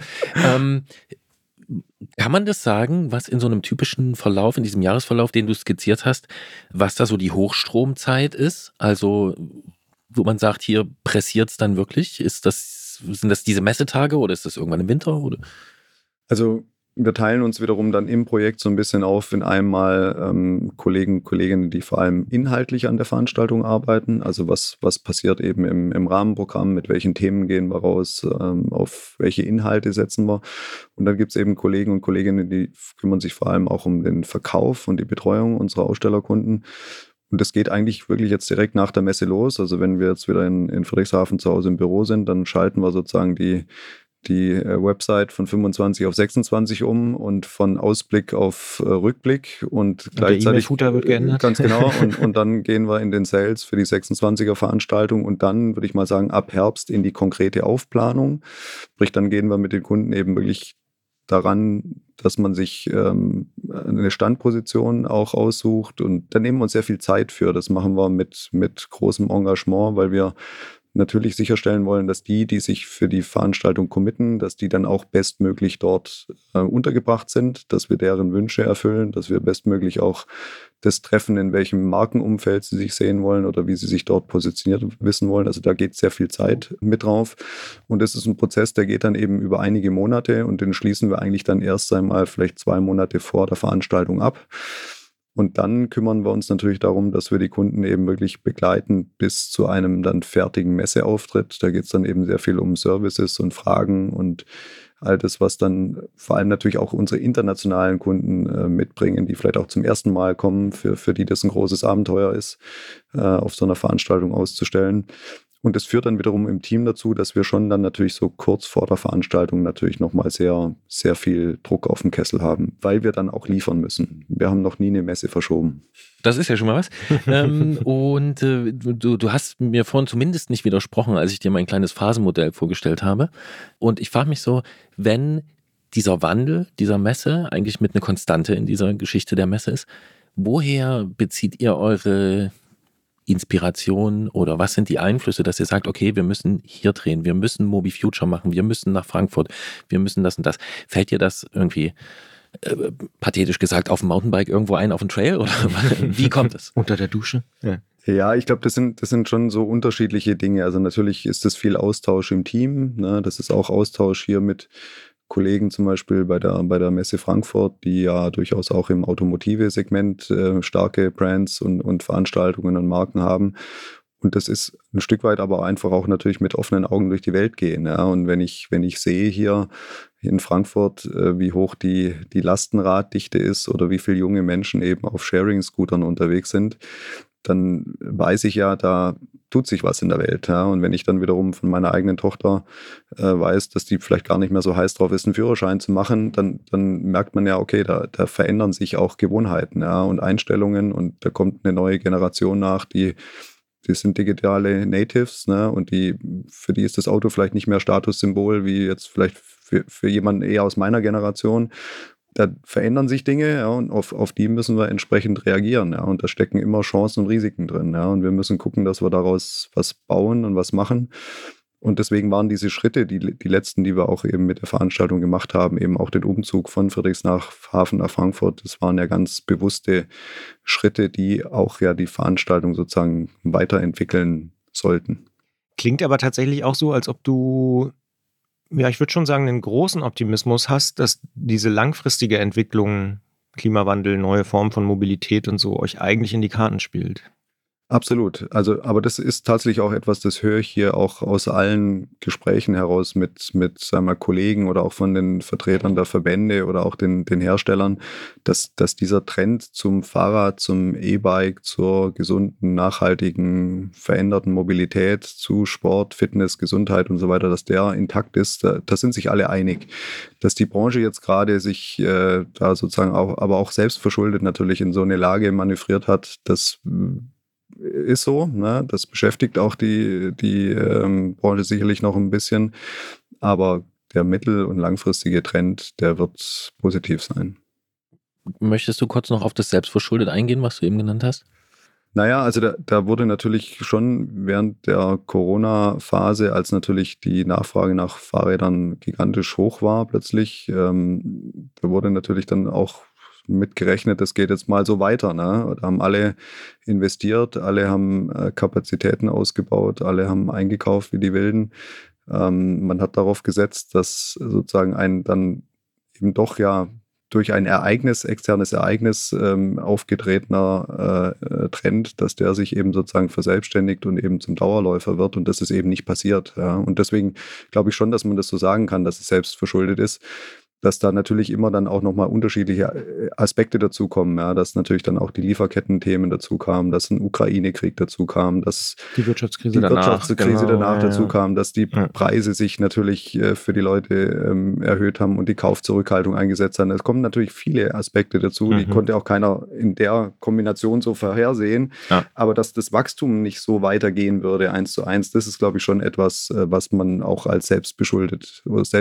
Kann man das sagen, was in so einem typischen Verlauf, in diesem Jahresverlauf, den du skizziert hast, was da so die Hochstromzeit ist? Also, wo man sagt, hier pressiert es dann wirklich? Sind das diese Messetage oder ist das irgendwann im Winter? Oder? Also, wir teilen uns wiederum dann im Projekt so ein bisschen auf in einmal Kollegen und Kolleginnen, die vor allem inhaltlich an der Veranstaltung arbeiten. Also was passiert eben im Rahmenprogramm, mit welchen Themen gehen wir raus, auf welche Inhalte setzen wir. Und dann gibt es eben Kollegen und Kolleginnen, die kümmern sich vor allem auch um den Verkauf und die Betreuung unserer Ausstellerkunden. Und das geht eigentlich wirklich jetzt direkt nach der Messe los. Also wenn wir jetzt wieder in Friedrichshafen zu Hause im Büro sind, dann schalten wir sozusagen die Website von 25 auf 26 um und von Ausblick auf Rückblick und gleichzeitig der E-Mail-Footer wird geändert. Ganz genau. Und dann gehen wir in den Sales für die 26er Veranstaltung und dann würde ich mal sagen ab Herbst in die konkrete Aufplanung. Sprich, dann gehen wir mit den Kunden eben wirklich daran, dass man sich eine Standposition auch aussucht und da nehmen wir uns sehr viel Zeit für. Das machen wir mit großem Engagement, weil wir natürlich sicherstellen wollen, dass die sich für die Veranstaltung committen, dass die dann auch bestmöglich dort untergebracht sind, dass wir deren Wünsche erfüllen, dass wir bestmöglich auch das treffen, in welchem Markenumfeld sie sich sehen wollen oder wie sie sich dort positioniert wissen wollen. Also da geht sehr viel Zeit mit drauf. Und das ist ein Prozess, der geht dann eben über einige Monate und den schließen wir eigentlich dann erst einmal vielleicht 2 Monate vor der Veranstaltung ab. Und dann kümmern wir uns natürlich darum, dass wir die Kunden eben wirklich begleiten bis zu einem dann fertigen Messeauftritt. Da geht es dann eben sehr viel um Services und Fragen und all das, was dann vor allem natürlich auch unsere internationalen Kunden mitbringen, die vielleicht auch zum ersten Mal kommen, für die das ein großes Abenteuer ist, auf so einer Veranstaltung auszustellen. Und das führt dann wiederum im Team dazu, dass wir schon dann natürlich so kurz vor der Veranstaltung natürlich nochmal sehr, sehr viel Druck auf dem Kessel haben, weil wir dann auch liefern müssen. Wir haben noch nie eine Messe verschoben. Das ist ja schon mal was. Du hast mir vorhin zumindest nicht widersprochen, als ich dir mein kleines Phasenmodell vorgestellt habe. Und ich frage mich so, wenn dieser Wandel dieser Messe eigentlich mit einer Konstante in dieser Geschichte der Messe ist, woher bezieht ihr eure Inspiration oder was sind die Einflüsse, dass ihr sagt, okay, wir müssen hier drehen, wir müssen Mobi Future machen, wir müssen nach Frankfurt, wir müssen das und das. Fällt dir das irgendwie, pathetisch gesagt, auf dem Mountainbike irgendwo ein, auf dem Trail oder wie kommt es? Unter der Dusche? Ja. Ja, ich glaube, das sind schon so unterschiedliche Dinge. Also natürlich ist das viel Austausch im Team, ne? Das ist auch Austausch hier mit Kollegen zum Beispiel bei der Messe Frankfurt, die ja durchaus auch im Automotive-Segment starke Brands und Veranstaltungen und Marken haben. Und das ist ein Stück weit aber einfach auch natürlich mit offenen Augen durch die Welt gehen. Ja? Und wenn ich sehe hier in Frankfurt, wie hoch die Lastenraddichte ist oder wie viele junge Menschen eben auf Sharing-Scootern unterwegs sind, dann weiß ich ja, da tut sich was in der Welt. Ja? Und wenn ich dann wiederum von meiner eigenen Tochter weiß, dass die vielleicht gar nicht mehr so heiß drauf ist, einen Führerschein zu machen, dann merkt man ja, okay, da verändern sich auch Gewohnheiten, ja, und Einstellungen und da kommt eine neue Generation nach, die sind digitale Natives, ne? Und für die ist das Auto vielleicht nicht mehr Statussymbol wie jetzt vielleicht für jemanden eher aus meiner Generation. Da verändern sich Dinge, ja, und auf die müssen wir entsprechend reagieren. Ja, und da stecken immer Chancen und Risiken drin. Ja, und wir müssen gucken, dass wir daraus was bauen und was machen. Und deswegen waren diese Schritte, die letzten, die wir auch eben mit der Veranstaltung gemacht haben, eben auch den Umzug von Friedrichshafen nach Frankfurt, das waren ja ganz bewusste Schritte, die auch ja die Veranstaltung sozusagen weiterentwickeln sollten. Klingt aber tatsächlich auch so, als ob du, ja, ich würde schon sagen, einen großen Optimismus hast, dass diese langfristige Entwicklung, Klimawandel, neue Formen von Mobilität und so euch eigentlich in die Karten spielt. Absolut. Also, aber das ist tatsächlich auch etwas, das höre ich hier auch aus allen Gesprächen heraus mit sagen wir, Kollegen oder auch von den Vertretern der Verbände oder auch den Herstellern, dass dieser Trend zum Fahrrad, zum E-Bike, zur gesunden, nachhaltigen, veränderten Mobilität, zu Sport, Fitness, Gesundheit und so weiter, dass der intakt ist. Da sind sich alle einig. Dass die Branche jetzt gerade sich da sozusagen auch, aber auch selbstverschuldet natürlich in so eine Lage manövriert hat, das ist so, ne? Das beschäftigt auch die Branche sicherlich noch ein bisschen, aber der mittel- und langfristige Trend, der wird positiv sein. Möchtest du kurz noch auf das Selbstverschuldet eingehen, was du eben genannt hast? Naja, also da wurde natürlich schon während der Corona-Phase, als natürlich die Nachfrage nach Fahrrädern gigantisch hoch war plötzlich, da wurde natürlich dann auch mitgerechnet, das geht jetzt mal so weiter. Ne? Da haben alle investiert, alle haben Kapazitäten ausgebaut, alle haben eingekauft wie die Wilden. Man hat darauf gesetzt, dass sozusagen ein dann eben doch ja durch ein externes Ereignis aufgetretener Trend, dass der sich eben sozusagen verselbstständigt und eben zum Dauerläufer wird und das ist eben nicht passiert. Ja? Und deswegen glaube ich schon, dass man das so sagen kann, dass es selbst verschuldet ist. Dass da natürlich immer dann auch nochmal unterschiedliche Aspekte dazukommen, ja, dass natürlich dann auch die Lieferketten-Themen dazu kamen, dass ein Ukraine-Krieg dazu kam, dass die Wirtschaftskrise danach dazu kam, dass die Preise sich natürlich für die Leute erhöht haben und die Kaufzurückhaltung eingesetzt haben. Es kommen natürlich viele Aspekte dazu, die konnte auch keiner in der Kombination so vorhersehen, aber dass das Wachstum nicht so weitergehen würde, 1:1, das ist, glaube ich, schon etwas, was man auch als selbstverschuldet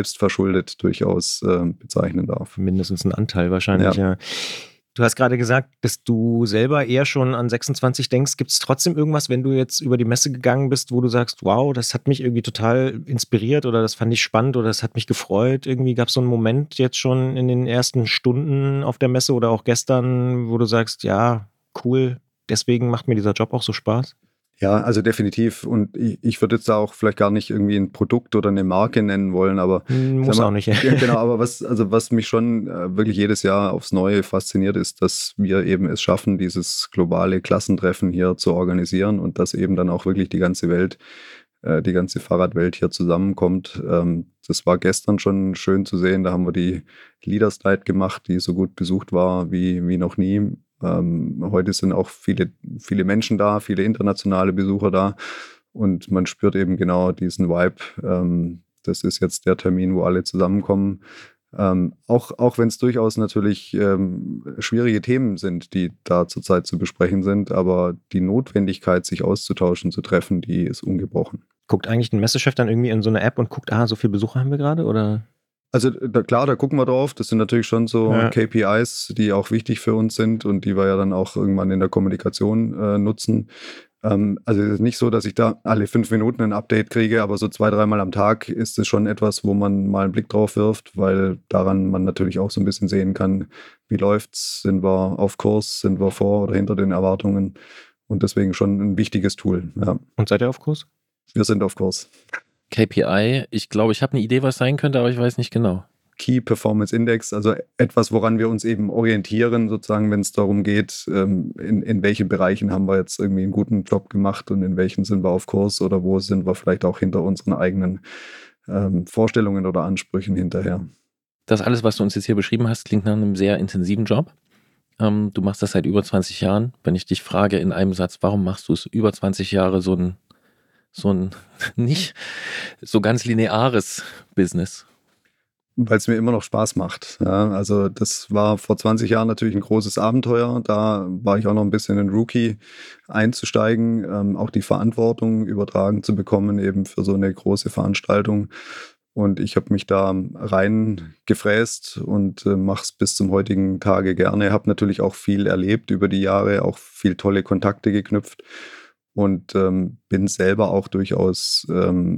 durchaus bezeichnen darf. Mindestens ein Anteil wahrscheinlich, ja. Du hast gerade gesagt, dass du selber eher schon an 26 denkst. Gibt es trotzdem irgendwas, wenn du jetzt über die Messe gegangen bist, wo du sagst, wow, das hat mich irgendwie total inspiriert oder das fand ich spannend oder das hat mich gefreut? Irgendwie gab es so einen Moment jetzt schon in den ersten Stunden auf der Messe oder auch gestern, wo du sagst, ja, cool, deswegen macht mir dieser Job auch so Spaß? Ja, also definitiv. Und ich würde jetzt da auch vielleicht gar nicht irgendwie ein Produkt oder eine Marke nennen wollen, aber Muss auch nicht. Ja, genau, aber was mich schon wirklich jedes Jahr aufs Neue fasziniert, ist, dass wir eben es schaffen, dieses globale Klassentreffen hier zu organisieren und dass eben dann auch wirklich die ganze Welt, die ganze Fahrradwelt hier zusammenkommt. Das war gestern schon schön zu sehen. Da haben wir die Leaders Night gemacht, die so gut besucht war wie noch nie. Heute sind auch viele Menschen da, viele internationale Besucher da und man spürt eben genau diesen Vibe. Das ist jetzt der Termin, wo alle zusammenkommen. Auch wenn es durchaus natürlich schwierige Themen sind, die da zurzeit zu besprechen sind, aber die Notwendigkeit, sich auszutauschen, zu treffen, die ist ungebrochen. Guckt eigentlich ein Messechef dann irgendwie in so eine App und guckt, so viele Besucher haben wir gerade, oder? Also klar, da gucken wir drauf. Das sind natürlich schon so KPIs, die auch wichtig für uns sind und die wir ja dann auch irgendwann in der Kommunikation nutzen. Also es ist nicht so, dass ich da alle 5 Minuten ein Update kriege, aber so 2-3 Mal am Tag ist es schon etwas, wo man mal einen Blick drauf wirft, weil daran man natürlich auch so ein bisschen sehen kann, wie läuft's, sind wir auf Kurs, sind wir vor oder hinter den Erwartungen und deswegen schon ein wichtiges Tool. Ja. Und seid ihr auf Kurs? Wir sind auf Kurs. KPI, ich glaube, ich habe eine Idee, was sein könnte, aber ich weiß nicht genau. Key Performance Index, also etwas, woran wir uns eben orientieren, sozusagen, wenn es darum geht, in welchen Bereichen haben wir jetzt irgendwie einen guten Job gemacht und in welchen sind wir auf Kurs oder wo sind wir vielleicht auch hinter unseren eigenen Vorstellungen oder Ansprüchen hinterher. Das alles, was du uns jetzt hier beschrieben hast, klingt nach einem sehr intensiven Job. Du machst das seit über 20 Jahren. Wenn ich dich frage in einem Satz, warum machst du es über 20 Jahre so ein nicht so ganz lineares Business? Weil es mir immer noch Spaß macht. Ja, also das war vor 20 Jahren natürlich ein großes Abenteuer. Da war ich auch noch ein bisschen ein Rookie, einzusteigen, auch die Verantwortung übertragen zu bekommen, eben für so eine große Veranstaltung. Und ich habe mich da reingefräst und mache es bis zum heutigen Tage gerne. Habe natürlich auch viel erlebt über die Jahre, auch viel tolle Kontakte geknüpft. Und bin selber auch durchaus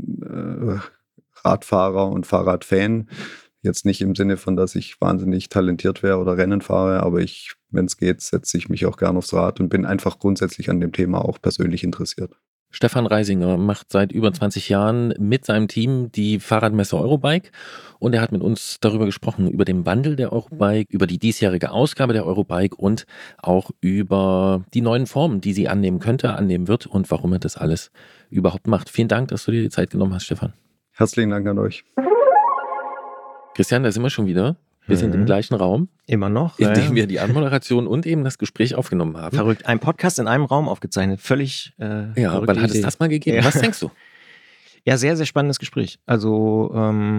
Radfahrer und Fahrradfan. Jetzt nicht im Sinne von, dass ich wahnsinnig talentiert wäre oder Rennen fahre, aber wenn es geht, setze ich mich auch gerne aufs Rad und bin einfach grundsätzlich an dem Thema auch persönlich interessiert. Stefan Reisinger macht seit über 20 Jahren mit seinem Team die Fahrradmesse Eurobike und er hat mit uns darüber gesprochen, über den Wandel der Eurobike, über die diesjährige Ausgabe der Eurobike und auch über die neuen Formen, die sie annehmen könnte, annehmen wird und warum er das alles überhaupt macht. Vielen Dank, dass du dir die Zeit genommen hast, Stefan. Herzlichen Dank an euch. Christian, da sind wir schon wieder. Wir sind im gleichen Raum. Immer noch. In dem wir die Anmoderation und eben das Gespräch aufgenommen haben. Verrückt. Ein Podcast in einem Raum aufgezeichnet. Völlig ja, wann hat es das mal gegeben? Ja. Was denkst du? Ja, sehr, sehr spannendes Gespräch. Also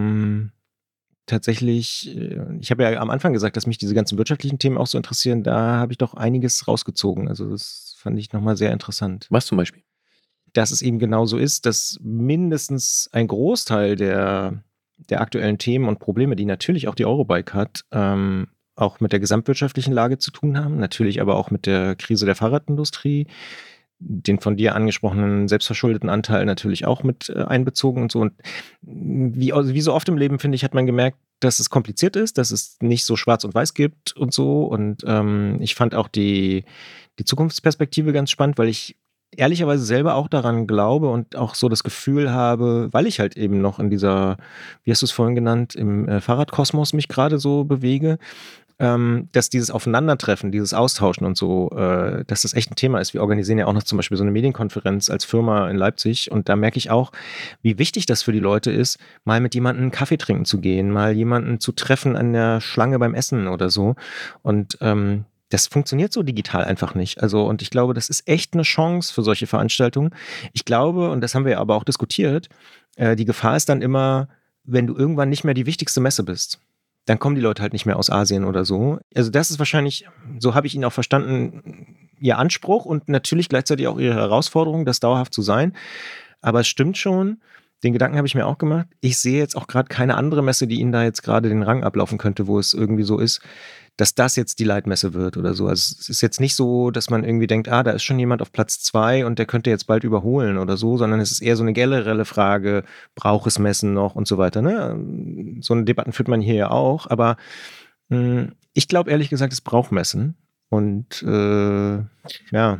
tatsächlich, ich habe ja am Anfang gesagt, dass mich diese ganzen wirtschaftlichen Themen auch so interessieren. Da habe ich doch einiges rausgezogen. Also das fand ich nochmal sehr interessant. Was zum Beispiel? Dass es eben genau so ist, dass mindestens ein Großteil der aktuellen Themen und Probleme, die natürlich auch die Eurobike hat, auch mit der gesamtwirtschaftlichen Lage zu tun haben, natürlich aber auch mit der Krise der Fahrradindustrie, den von dir angesprochenen selbstverschuldeten Anteil natürlich auch mit einbezogen und so. Und wie so oft im Leben, finde ich, hat man gemerkt, dass es kompliziert ist, dass es nicht so schwarz und weiß gibt und so. Und ich fand auch die Zukunftsperspektive ganz spannend, weil ich ehrlicherweise selber auch daran glaube und auch so das Gefühl habe, weil ich halt eben noch in dieser, wie hast du es vorhin genannt, im Fahrradkosmos mich gerade so bewege, dass dieses Aufeinandertreffen, dieses Austauschen und so, dass das echt ein Thema ist. Wir organisieren ja auch noch zum Beispiel so eine Medienkonferenz als Firma in Leipzig und da merke ich auch, wie wichtig das für die Leute ist, mal mit jemandem einen Kaffee trinken zu gehen, mal jemanden zu treffen an der Schlange beim Essen oder so und das funktioniert so digital einfach nicht. Also, und ich glaube, das ist echt eine Chance für solche Veranstaltungen. Ich glaube, und das haben wir aber auch diskutiert, die Gefahr ist dann immer, wenn du irgendwann nicht mehr die wichtigste Messe bist, dann kommen die Leute halt nicht mehr aus Asien oder so. Also das ist wahrscheinlich, so habe ich ihn auch verstanden, ihr Anspruch und natürlich gleichzeitig auch ihre Herausforderung, das dauerhaft zu sein. Aber es stimmt schon, den Gedanken habe ich mir auch gemacht. Ich sehe jetzt auch gerade keine andere Messe, die ihnen da jetzt gerade den Rang ablaufen könnte, wo es irgendwie so ist, dass das jetzt die Leitmesse wird oder so. Also es ist jetzt nicht so, dass man irgendwie denkt, da ist schon jemand auf Platz 2 und der könnte jetzt bald überholen oder so, sondern es ist eher so eine generelle Frage, braucht es Messen noch und so weiter. Ne? So eine Debatten führt man hier ja auch, aber ich glaube ehrlich gesagt, es braucht Messen und ja.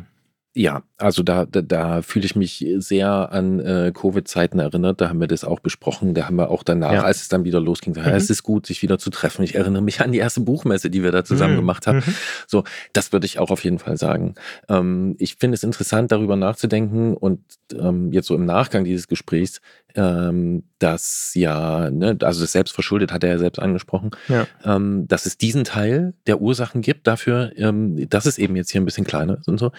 Ja, also da fühle ich mich sehr an Covid-Zeiten erinnert. Da haben wir das auch besprochen. Da haben wir auch danach, als es dann wieder losging, gesagt, es ist gut, sich wieder zu treffen. Ich erinnere mich an die erste Buchmesse, die wir da zusammen gemacht haben. So, das würde ich auch auf jeden Fall sagen. Ich finde es interessant, darüber nachzudenken und jetzt so im Nachgang dieses Gesprächs, dass ja, ne, also das selbstverschuldet hat er ja selbst angesprochen, dass es diesen Teil der Ursachen gibt dafür, dass es eben jetzt hier ein bisschen kleiner ist und so.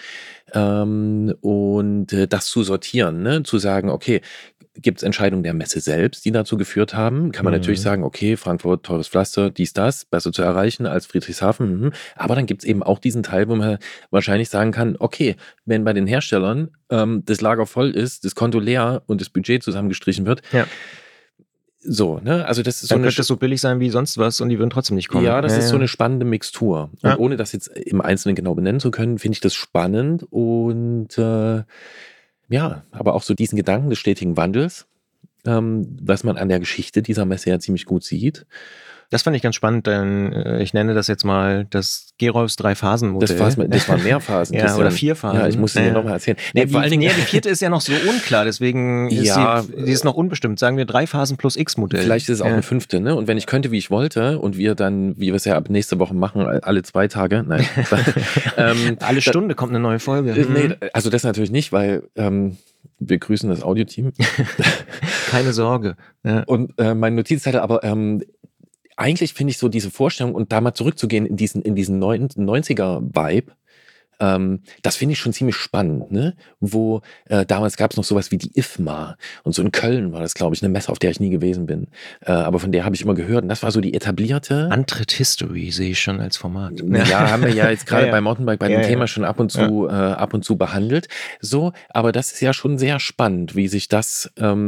Und das zu sortieren, ne? Zu sagen, okay, gibt es Entscheidungen der Messe selbst, die dazu geführt haben? Kann man natürlich sagen, okay, Frankfurt, teures Pflaster, dies, das, besser zu erreichen als Friedrichshafen. Aber dann gibt es eben auch diesen Teil, wo man wahrscheinlich sagen kann, okay, wenn bei den Herstellern das Lager voll ist, das Konto leer und das Budget zusammengestrichen wird, so, ne? Also das ist dann könnte es so billig sein wie sonst was und die würden trotzdem nicht kommen. Ja, das ist so eine spannende Mixtur. Und ohne das jetzt im Einzelnen genau benennen zu können, finde ich das spannend und aber auch so diesen Gedanken des stetigen Wandels, was man an der Geschichte dieser Messe ja ziemlich gut sieht. Das fand ich ganz spannend, denn ich nenne das jetzt mal das Gerolfs 3-Phasen-Modell. Das waren mehr Phasen. Oder 4 Phasen. Ja, ich muss es dir nochmal erzählen. Vor allen Dingen, die 4. ist ja noch so unklar, deswegen ist die ist noch unbbestimmt. Sagen wir 3 Phasen plus X-Modell. Vielleicht ist es auch eine 5. Ne? Und wenn ich könnte, wie ich wollte und wir dann, wie wir es ja ab nächste Woche machen, alle 2 Tage, nein. Alle Stunde kommt eine neue Folge. Nee, also das natürlich nicht, weil wir grüßen das Audioteam. Keine Sorge. Ja. Und mein Notizzettel, aber eigentlich finde ich so diese Vorstellung und da mal zurückzugehen in diesen 90er-Vibe, das finde ich schon ziemlich spannend, ne? Wo damals gab es noch sowas wie die IFMA und so in Köln war das, glaube ich, eine Messe, auf der ich nie gewesen bin. Aber von der habe ich immer gehört und das war so die etablierte. Antritt History sehe ich schon als Format. Ja, haben wir ja jetzt gerade bei Mountainbike bei dem Thema schon ab und zu behandelt. So, aber das ist ja schon sehr spannend, wie sich das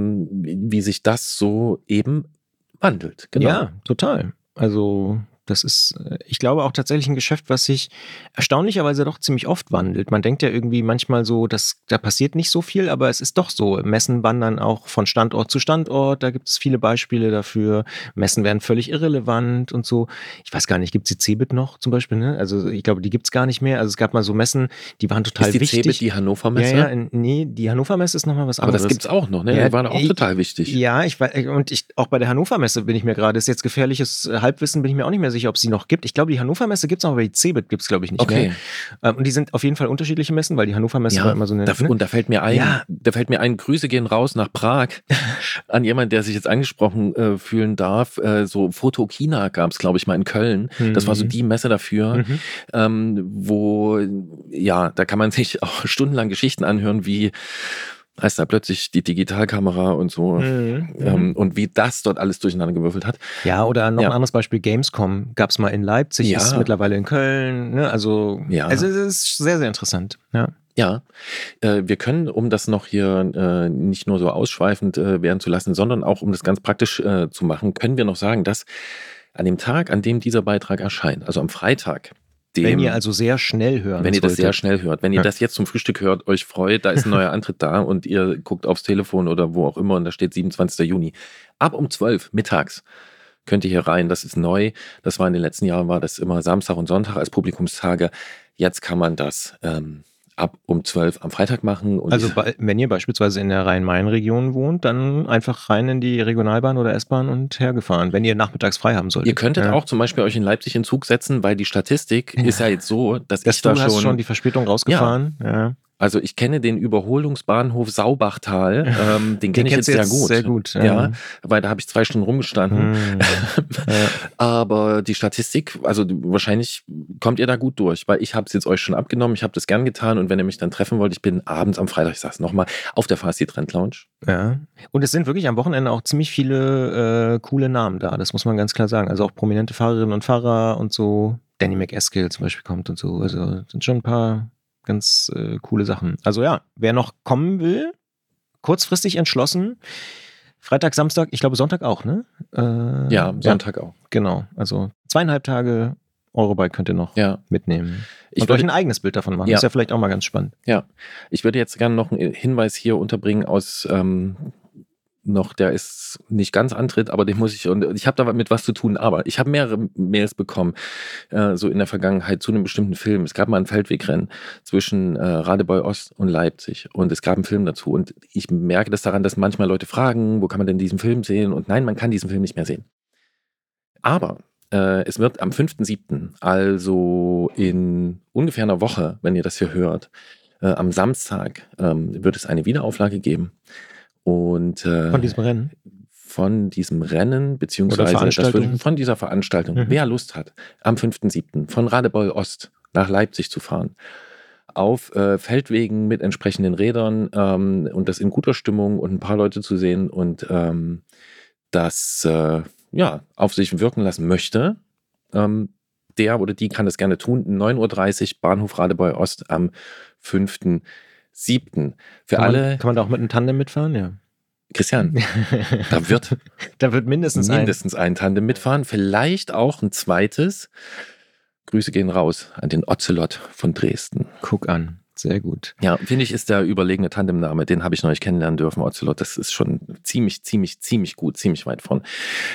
so eben wandelt. Genau. Ja, total. Also das ist, ich glaube, auch tatsächlich ein Geschäft, was sich erstaunlicherweise doch ziemlich oft wandelt. Man denkt ja irgendwie manchmal so, dass da passiert nicht so viel, aber es ist doch so. Messen wandern auch von Standort zu Standort, da gibt es viele Beispiele dafür. Messen werden völlig irrelevant und so. Ich weiß gar nicht, gibt es die CeBIT noch zum Beispiel? Ne? Also ich glaube, die gibt es gar nicht mehr. Also es gab mal so Messen, die waren total wichtig. Ist die CeBIT die Hannover Messe? Ja, nee, die Hannover Messe ist nochmal was anderes. Aber das gibt es auch noch, ne? Die waren auch total wichtig. Ja, auch bei der Hannover Messe bin ich mir gerade, ist jetzt gefährliches Halbwissen, bin ich mir auch nicht mehr sicher, ob es sie noch gibt. Ich glaube, die Hannover Messe gibt es noch, aber die CeBIT gibt es, glaube ich, nicht mehr. Und die sind auf jeden Fall unterschiedliche Messen, weil die Hannover Messe war immer so eine... Und da fällt mir ein, Grüße gehen raus nach Prag an jemanden, der sich jetzt angesprochen fühlen darf. So Photokina gab es, glaube ich, mal in Köln. Das war so die Messe dafür, wo, da kann man sich auch stundenlang Geschichten anhören, wie als da plötzlich die Digitalkamera und so und wie das dort alles durcheinander gewürfelt hat. Ja, oder noch ein anderes Beispiel, Gamescom gab es mal in Leipzig, ist mittlerweile in Köln. Ne? Also es ist sehr, sehr interessant. Ja, wir können, um das noch hier nicht nur so ausschweifend werden zu lassen, sondern auch um das ganz praktisch zu machen, können wir noch sagen, dass an dem Tag, an dem dieser Beitrag erscheint, also am Freitag, wenn ihr also sehr schnell hören Wenn ihr das sehr schnell hört. Wenn ihr das jetzt zum Frühstück hört, euch freut, da ist ein neuer Antritt da und ihr guckt aufs Telefon oder wo auch immer und da steht 27. Juni. Ab um 12 mittags könnt ihr hier rein. Das ist neu. Das war in den letzten Jahren, war das immer Samstag und Sonntag als Publikumstage. Jetzt kann man das ab um 12 am Freitag machen. Und also wenn ihr beispielsweise in der Rhein-Main-Region wohnt, dann einfach rein in die Regionalbahn oder S-Bahn und hergefahren, wenn ihr nachmittags frei haben solltet. Ihr könntet auch zum Beispiel euch in Leipzig in Zug setzen, weil die Statistik ist ja jetzt so, dass ich da hast schon die Verspätung rausgefahren. Ja. Also ich kenne den Überholungsbahnhof Saubachtal, den kenne ich jetzt sehr gut. Sehr gut. Ja, weil da habe ich 2 Stunden rumgestanden. Aber die Statistik, also wahrscheinlich kommt ihr da gut durch, weil ich habe es jetzt euch schon abgenommen, ich habe das gern getan und wenn ihr mich dann treffen wollt, ich bin abends am Freitag, ich sag's nochmal, auf der Fasti Trend Lounge. Ja. Und es sind wirklich am Wochenende auch ziemlich viele coole Namen da, das muss man ganz klar sagen. Also auch prominente Fahrerinnen und Fahrer und so. Danny McEskill zum Beispiel kommt und so. Also sind schon ein paar ganz coole Sachen. Also ja, wer noch kommen will, kurzfristig entschlossen, Freitag, Samstag, ich glaube Sonntag auch, ne? Sonntag auch. Genau, also 2,5 Tage Eurobike könnt ihr noch mitnehmen. Und euch ein eigenes Bild davon machen. Ja. Ist ja vielleicht auch mal ganz spannend. Ja, ich würde jetzt gerne noch einen Hinweis hier unterbringen aus noch, der ist nicht ganz Antritt, aber den muss ich, und ich habe damit was zu tun, aber ich habe mehrere Mails bekommen, so in der Vergangenheit zu einem bestimmten Film. Es gab mal ein Feldwegrennen zwischen Radebeul Ost und Leipzig und es gab einen Film dazu und ich merke das daran, dass manchmal Leute fragen, wo kann man denn diesen Film sehen, und nein, man kann diesen Film nicht mehr sehen. Aber es wird am 5.7., also in ungefähr einer Woche, wenn ihr das hier hört, am Samstag wird es eine Wiederauflage geben. Und, von diesem Rennen? Von diesem Rennen, beziehungsweise von dieser Veranstaltung. Wer Lust hat, am 5.7. von Radebeul Ost nach Leipzig zu fahren, auf Feldwegen mit entsprechenden Rädern und das in guter Stimmung und ein paar Leute zu sehen und das auf sich wirken lassen möchte, der oder die kann das gerne tun. 9.30 Uhr, Bahnhof Radebeul Ost am 5.7. Kann man da auch mit einem Tandem mitfahren? Ja. Christian, da wird mindestens ein Tandem mitfahren, vielleicht auch ein zweites. Grüße gehen raus an den Ocelot von Dresden. Guck an, sehr gut. Ja, finde ich, ist der überlegene Tandemname, den habe ich neulich kennenlernen dürfen, Ocelot. Das ist schon ziemlich gut, ziemlich weit vorn.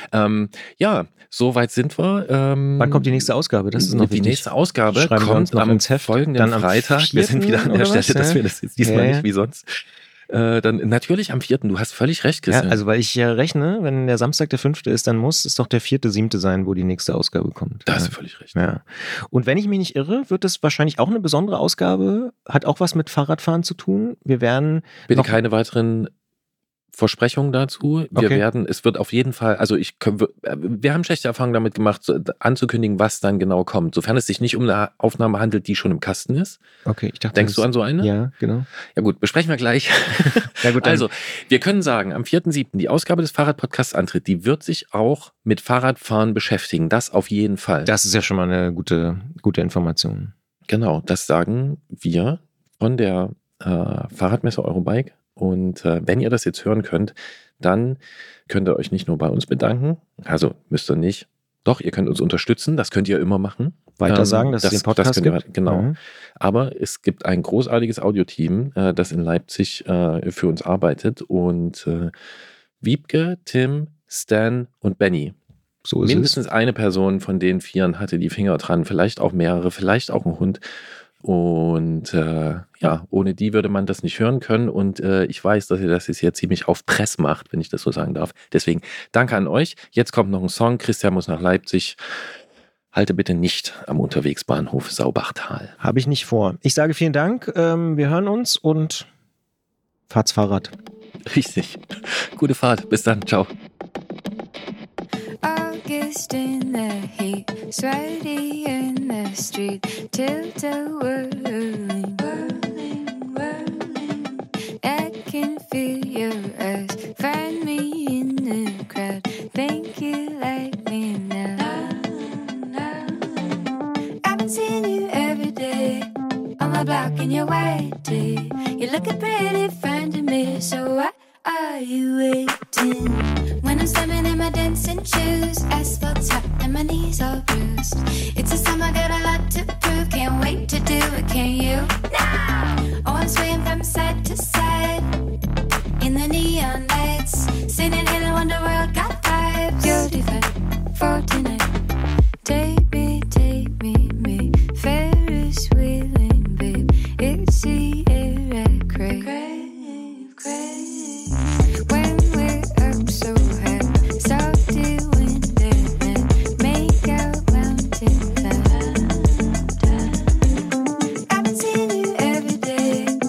So weit sind wir. Wann kommt die nächste Ausgabe? Das ist noch wichtig. Die nächste Ausgabe kommt am folgenden Freitag. Wir sind wieder an der Stelle, dass wir das jetzt diesmal nicht wie sonst. Dann natürlich am 4. Du hast völlig recht, Christian. Ja, also weil ich rechne, wenn der Samstag der 5. ist, dann muss es doch der 4.7. sein, wo die nächste Ausgabe kommt. Da hast du völlig recht. Ja. Und wenn ich mich nicht irre, wird es wahrscheinlich auch eine besondere Ausgabe, hat auch was mit Fahrradfahren zu tun. Wir werden bitte keine weiteren Versprechungen dazu. Es wird auf jeden Fall, wir haben schlechte Erfahrungen damit gemacht, anzukündigen, was dann genau kommt, sofern es sich nicht um eine Aufnahme handelt, die schon im Kasten ist. Okay, ich dachte, denkst du an so eine? Ja, genau. Ja gut, besprechen wir gleich. Ja, gut, also, wir können sagen, am 4.7. die Ausgabe des Fahrradpodcasts antritt, die wird sich auch mit Fahrradfahren beschäftigen, das auf jeden Fall. Das ist ja schon mal eine gute Information. Genau, das sagen wir von der Fahrradmesse Eurobike. Und wenn ihr das jetzt hören könnt, dann könnt ihr euch nicht nur bei uns bedanken, also müsst ihr nicht, doch, ihr könnt uns unterstützen, das könnt ihr immer machen. Weiter sagen, dass es den Podcast gibt. Genau. Mhm. Aber es gibt ein großartiges Audioteam, das in Leipzig für uns arbeitet und Wiebke, Tim, Stan und Benny. So ist mindestens eine Person von den 4 hatte die Finger dran, vielleicht auch mehrere, vielleicht auch ein Hund. Und ohne die würde man das nicht hören können und ich weiß, dass ihr das jetzt hier ziemlich auf Press macht, wenn ich das so sagen darf. Deswegen danke an euch. Jetzt kommt noch ein Song. Christian muss nach Leipzig. Halte bitte nicht am Unterwegsbahnhof Saubachtal. Habe ich nicht vor. Ich sage vielen Dank. Wir hören uns und fahrt's Fahrrad. Richtig. Gute Fahrt. Bis dann. Ciao. August in the heat, sweaty in the street, tilted whirling, whirling, whirling. I can feel your eyes, find me in the crowd, think you like me now. I've been seeing you every day, on my block in your white tee. You're looking pretty fine to me, so why are you waiting? When I'm slamming in my dancing shoes, asphalt's hot and my knees all bruised. It's a summer, got a lot to prove. Can't wait to do it, can you? No! Oh, I'm swaying from side to side in the neon lights, singing Hello Wonderworld, got vibes. You're divine for tonight. Take me, me, Ferris wheeling, babe. It's the air I crave. When we're up so high, salty wind and night, make out mountain climb. I've been seeing you every day,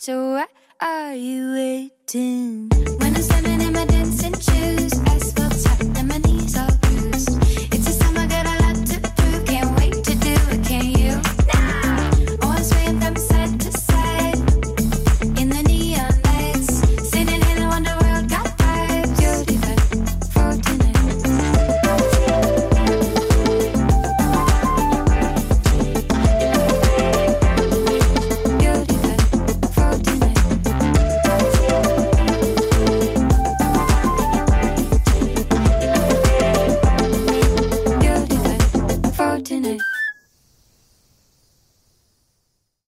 So why are you waiting? When I'm standing in my dancing shoes,